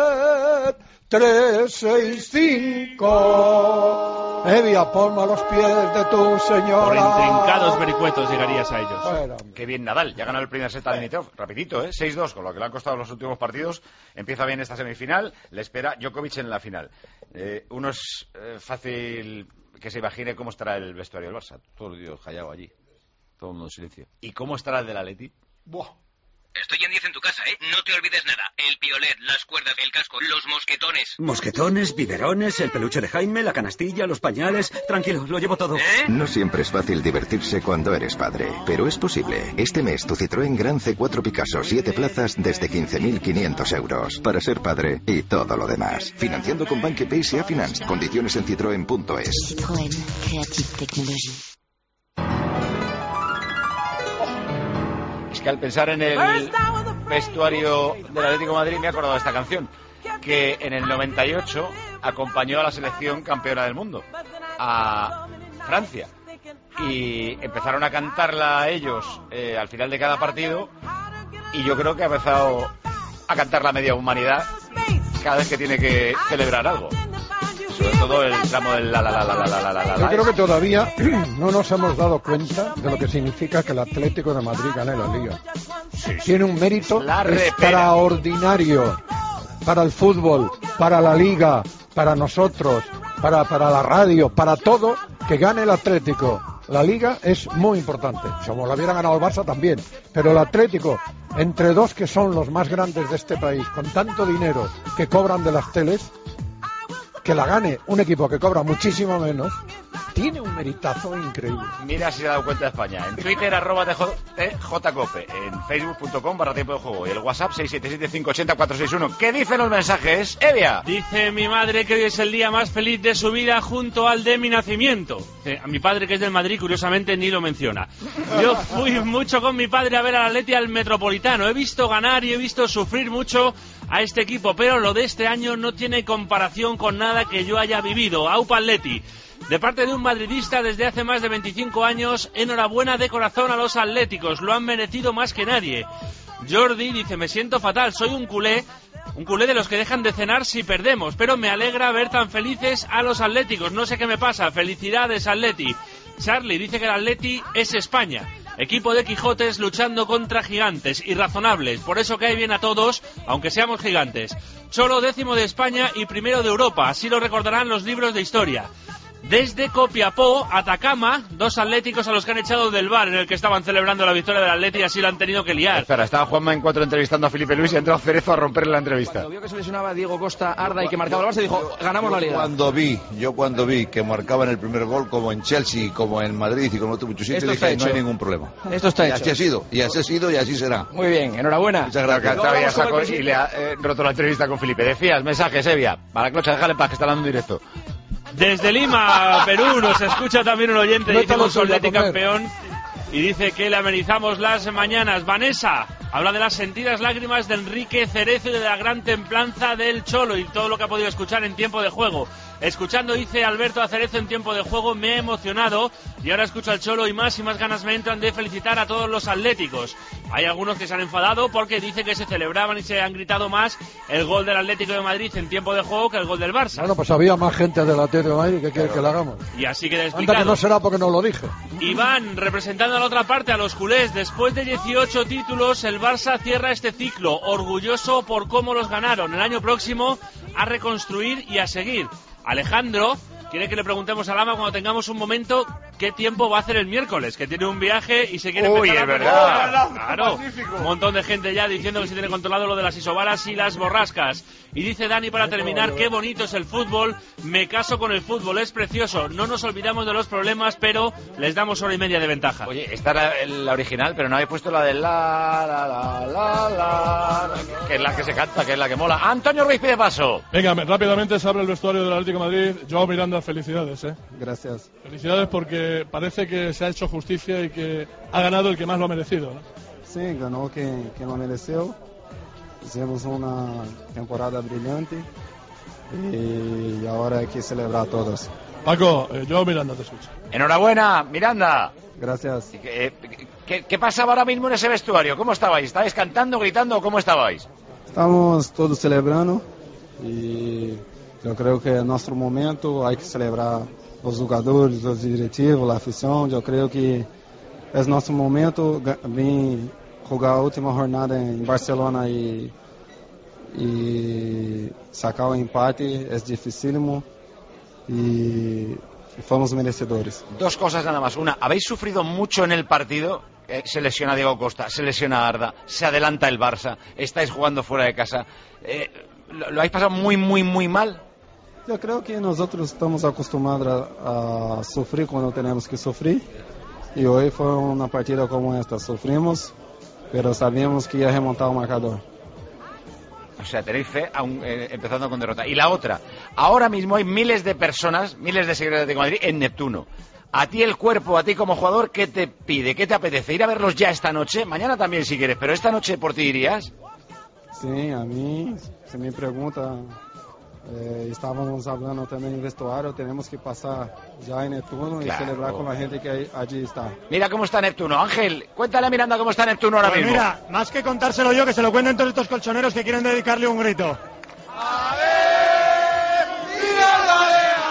Speaker 3: Bet365. Evia, ponme a los pies de tu señora.
Speaker 14: Por intrincados vericuetos llegarías a ellos.
Speaker 3: Bueno,
Speaker 1: qué bien Nadal, ya ganó el primer set a Dimitrov, rapidito, 6-2, con lo que le han costado los últimos partidos. Empieza bien esta semifinal, le espera Djokovic en la final. Uno es fácil que se imagine cómo estará el vestuario del Barça. Todo el día callado allí, todo el mundo en silencio. ¿Y cómo estará el del Atleti?
Speaker 20: Buah. Estoy en 10 en tu casa, ¿eh? No te olvides nada. El piolet, las cuerdas, el casco, los mosquetones.
Speaker 21: Mosquetones, biberones, el peluche de Jaime, la canastilla, los pañales... Tranquilo, lo llevo todo.
Speaker 17: No siempre es fácil divertirse cuando eres padre, pero es posible. Este mes tu Citroën Gran C4 Picasso 7 plazas desde 15.500 euros. Para ser padre y todo lo demás. Financiando con BanQi y Finance. Condiciones en citroen.es.
Speaker 10: Citroën Creative Technology.
Speaker 1: Es que al pensar en el vestuario del Atlético de Madrid me he acordado de esta canción, que en el 98 acompañó a la selección campeona del mundo, a Francia, y empezaron a cantarla ellos al final de cada partido, y yo creo que ha empezado a cantar la media humanidad cada vez que tiene que celebrar algo. Sobre todo el tramo del la.
Speaker 3: Yo creo que todavía no nos hemos dado cuenta de lo que significa que el Atlético de Madrid gane la Liga. Tiene un mérito extraordinario para el fútbol, para la Liga, para nosotros, para la radio, para todo, que gane el Atlético. La Liga es muy importante. Si como la hubiera ganado el Barça también. Pero el Atlético, entre dos que son los más grandes de este país, con tanto dinero que cobran de las teles, que la gane un equipo que cobra muchísimo menos, tiene un meritazo increíble.
Speaker 1: Mira si se ha dado cuenta de España. En Twitter, @TJCope, en Facebook.com/tiempo de juego y el WhatsApp 677-580-461. ¿Qué dicen los mensajes, Evia?
Speaker 14: Dice mi madre que hoy es el día más feliz de su vida junto al de mi nacimiento. A mi padre, que es del Madrid, curiosamente ni lo menciona. Yo fui mucho con mi padre a ver al Atleti al Metropolitano. He visto ganar y he visto sufrir mucho a este equipo, pero lo de este año no tiene comparación con nada que yo haya vivido. Aupa Atleti. De parte de un madridista desde hace más de 25 años, enhorabuena de corazón a los atléticos, lo han merecido más que nadie. Jordi dice, me siento fatal, soy un culé de los que dejan de cenar si perdemos, pero me alegra ver tan felices a los atléticos, no sé qué me pasa, felicidades Atleti. Charlie dice que el Atleti es España, equipo de Quijotes luchando contra gigantes, irrazonables, por eso cae bien a todos, aunque seamos gigantes. Cholo 10º de España y 1º de Europa, así lo recordarán los libros de historia. Desde Copiapó, Atacama, 2 atléticos a los que han echado del bar en el que estaban celebrando la victoria del Atleti y así lo han tenido que liar.
Speaker 1: Espera, estaba Juanma en 4 entrevistando a Felipe Luis y ha entrado Cerezo a romperle la entrevista.
Speaker 2: Cuando vio que se lesionaba Diego Costa, Arda y que marcaba el Barça, dijo, ganamos la Liga.
Speaker 12: Yo cuando vi que marcaban el primer gol, como en Chelsea, como en Madrid y como en muchos sitios, dije, no hay ningún problema.
Speaker 2: Esto está hecho.
Speaker 12: Y así ha sido y así será.
Speaker 2: Muy bien, enhorabuena.
Speaker 12: Muchas gracias.
Speaker 1: Y le ha roto la entrevista con Felipe. Decías, mensajes, Evia. Para Clocha, déjale en paz, que está hablando en directo.
Speaker 14: Desde Lima, Perú, nos escucha también un oyente, dice un Atleti campeón y dice que le amenizamos las mañanas. Vanessa habla de las sentidas lágrimas de Enrique Cerezo y de la gran templanza del Cholo y todo lo que ha podido escuchar en tiempo de juego. Escuchando, dice Alberto, a Cerezo en tiempo de juego, me he emocionado y ahora escucho al Cholo y más ganas me entran de felicitar a todos los atléticos. Hay algunos que se han enfadado porque dice que se celebraban y se han gritado más el gol del Atlético de Madrid en tiempo de juego que el gol del Barça.
Speaker 3: Bueno, pues había más gente del Atlético de Madrid que quiere que lo hagamos.
Speaker 14: Y así queda explicado.
Speaker 3: Anda que no será porque no lo dije.
Speaker 14: Iván, representando a la otra parte, a los culés, después de 18 títulos, el Barça cierra este ciclo, orgulloso por cómo los ganaron. El año próximo a reconstruir y a seguir. Alejandro quiere que le preguntemos a Lama cuando tengamos un momento qué tiempo va a hacer el miércoles, que tiene un viaje y se quiere empezar
Speaker 1: es verdad.
Speaker 14: Claro, un montón de gente ya diciendo que se tiene controlado lo de las isobaras y las borrascas. Y dice Dani para terminar, qué bonito es el fútbol, me caso con el fútbol, es precioso, no nos olvidamos de los problemas, pero les damos 1 hora y media de ventaja.
Speaker 1: Oye, esta era la original, pero no habéis puesto la de la, que es la que se canta, que es la que mola. Antonio Ruiz pide paso.
Speaker 15: Venga, rápidamente se abre el vestuario del Atlético de Madrid. Joao Miranda, felicidades,
Speaker 18: Gracias.
Speaker 15: Felicidades porque parece que se ha hecho justicia y que ha ganado el que más lo ha merecido, ¿no?
Speaker 18: Sí, ganó quien lo mereció. Hicimos una temporada brillante y ahora hay que celebrar a todos.
Speaker 15: Paco, Joao Miranda te escucha.
Speaker 1: Enhorabuena, Miranda.
Speaker 18: Gracias.
Speaker 1: ¿Qué pasaba ahora mismo en ese vestuario? ¿Cómo estabais? ¿Estabais cantando, gritando o cómo estabais?
Speaker 18: Estamos todos celebrando y yo creo que en nuestro momento hay que celebrar los jugadores, los directivos, la afición. Yo creo que es nuestro momento. Vim jugar la última jornada en Barcelona y sacar el empate es dificilísimo y fuimos merecedores.
Speaker 1: 2 cosas nada más. Una, ¿habéis sufrido mucho en el partido? Se lesiona Diego Costa, se lesiona Arda, se adelanta el Barça, estáis jugando fuera de casa. ¿Lo habéis pasado muy, muy, muy mal?
Speaker 18: Yo creo que nosotros estamos acostumbrados a sufrir cuando tenemos que sufrir y hoy fue una partida como esta. Sufrimos, pero sabíamos que iba a remontar el marcador.
Speaker 1: O sea, tenéis fe empezando con derrota. Y la otra, ahora mismo hay miles de personas, miles de seguidores de Madrid en Neptuno. A ti el cuerpo, a ti como jugador, ¿qué te pide? ¿Qué te apetece? ¿Ir a verlos ya esta noche? Mañana también si quieres, pero esta noche por ti irías.
Speaker 18: Sí, a mí, se me pregunta, estábamos hablando también en vestuario, tenemos que pasar ya en Neptuno y celebrar con la gente que allí está.
Speaker 1: Mira cómo está Neptuno. Ángel, cuéntale a Miranda cómo está Neptuno ahora mismo.
Speaker 19: Mira, más que contárselo yo, que se lo cuenten todos estos colchoneros que quieren dedicarle un grito. ¡A ver! ¡Miranda!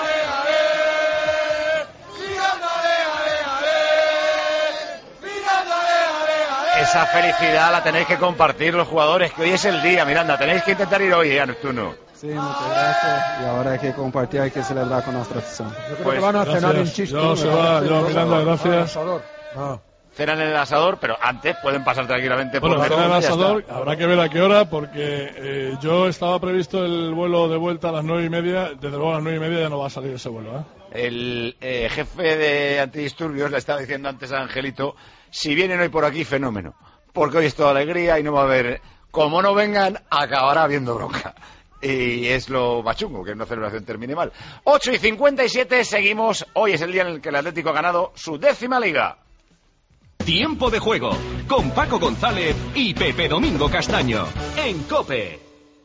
Speaker 1: Esa felicidad la tenéis que compartir los jugadores, que hoy es el día, Miranda. Tenéis que intentar ir hoy a Neptuno.
Speaker 18: Sí, muchas gracias. Y ahora hay que compartir, hay que celebrar con nuestra afición.
Speaker 3: Yo creo que van a cenar en Chiste.
Speaker 15: Miranda, gracias.
Speaker 1: Cenan en el asador, pero antes pueden pasar tranquilamente por
Speaker 15: cenan en el asador, habrá que ver a qué hora, porque yo estaba previsto el vuelo de vuelta a las 9:30, desde luego a las 9:30 ya no va a salir ese vuelo,
Speaker 1: El jefe de antidisturbios le estaba diciendo antes a Angelito, si vienen hoy por aquí, fenómeno, porque hoy es toda alegría y no va a haber, como no vengan, acabará habiendo bronca. Y es lo machungo, que una celebración termine mal. 8:57, seguimos. Hoy es el día en el que el Atlético ha ganado su 10ª liga.
Speaker 22: Tiempo de juego, con Paco González y Pepe Domingo Castaño, en COPE.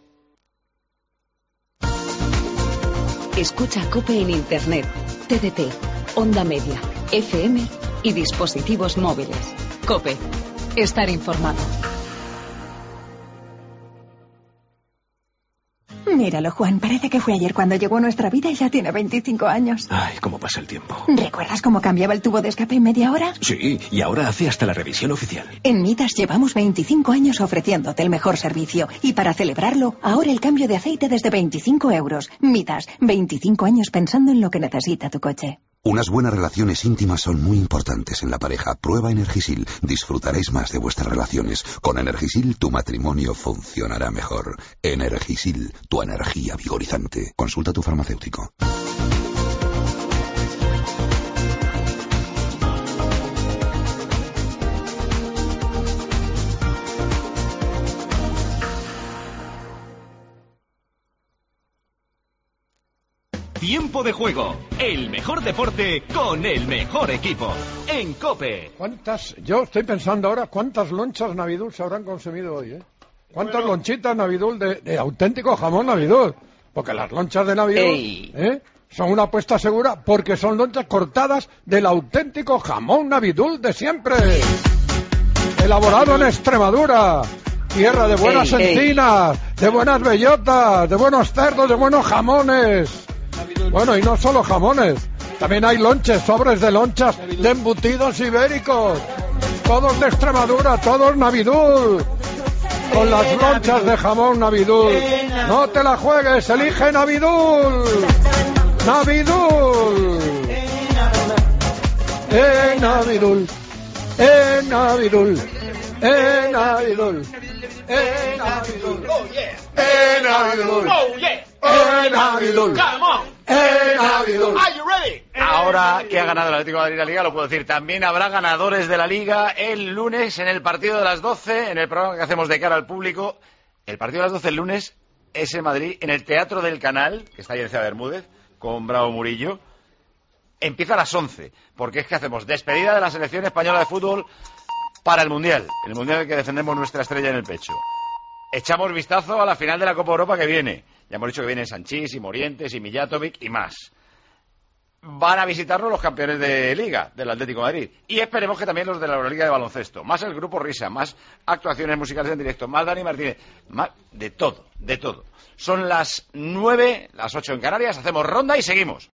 Speaker 24: Escucha COPE en Internet, TDT, Onda Media, FM y dispositivos móviles. COPE, estar informado.
Speaker 4: Míralo, Juan, parece que fue ayer cuando llegó a nuestra vida y ya tiene 25 años.
Speaker 21: Ay, cómo pasa el tiempo.
Speaker 4: ¿Recuerdas cómo cambiaba el tubo de escape en media hora?
Speaker 21: Sí, y ahora hace hasta la revisión oficial.
Speaker 4: En Midas llevamos 25 años ofreciéndote el mejor servicio. Y para celebrarlo, ahora el cambio de aceite desde 25 euros. Midas, 25 años pensando en lo que necesita tu coche.
Speaker 5: Unas buenas relaciones íntimas son muy importantes en la pareja. Prueba Energisil. Disfrutaréis más de vuestras relaciones. Con Energisil tu matrimonio funcionará mejor. Energisil, tu energía vigorizante. Consulta a tu farmacéutico.
Speaker 22: Tiempo de juego, el mejor deporte con el mejor equipo. En COPE.
Speaker 3: Yo estoy pensando ahora cuántas lonchas Navidul se habrán consumido hoy, ¿eh? ¿Cuántas lonchitas Navidul de auténtico jamón Navidul? Porque las lonchas de Navidul son una apuesta segura porque son lonchas cortadas del auténtico jamón Navidul de siempre. Elaborado en Extremadura. Tierra de buenas encinas, de buenas bellotas, de buenos cerdos, de buenos jamones. Bueno, y no solo jamones, también hay lonches, sobres de lonchas de embutidos ibéricos, todos de Extremadura, todos Navidul, con las lonchas de jamón Navidul. No te la juegues, elige Navidul. Navidul. Navidul. Navidul. Navidul. Navidul. Navidul. Navidul. Navidul.
Speaker 1: Ahora que ha ganado el Atlético de Madrid la Liga, lo puedo decir. También habrá ganadores de la Liga el lunes en el partido de las 12, en el programa que hacemos de cara al público. El partido de las 12 el lunes es en Madrid, en el Teatro del Canal, que está ahí en Ciudad Bermúdez, con Bravo Murillo. Empieza a las 11, porque es que hacemos despedida de la selección española de fútbol para el Mundial en el que defendemos nuestra estrella en el pecho. Echamos vistazo a la final de la Copa Europa que viene. Ya hemos dicho que vienen Sanchís y Morientes y Mijatovic y más. Van a visitarnos los campeones de Liga del Atlético de Madrid. Y esperemos que también los de la Euroliga de baloncesto. Más el grupo Risa, más actuaciones musicales en directo, más Dani Martínez, más de todo, de todo. Son las 9, las 8 en Canarias, hacemos ronda y seguimos.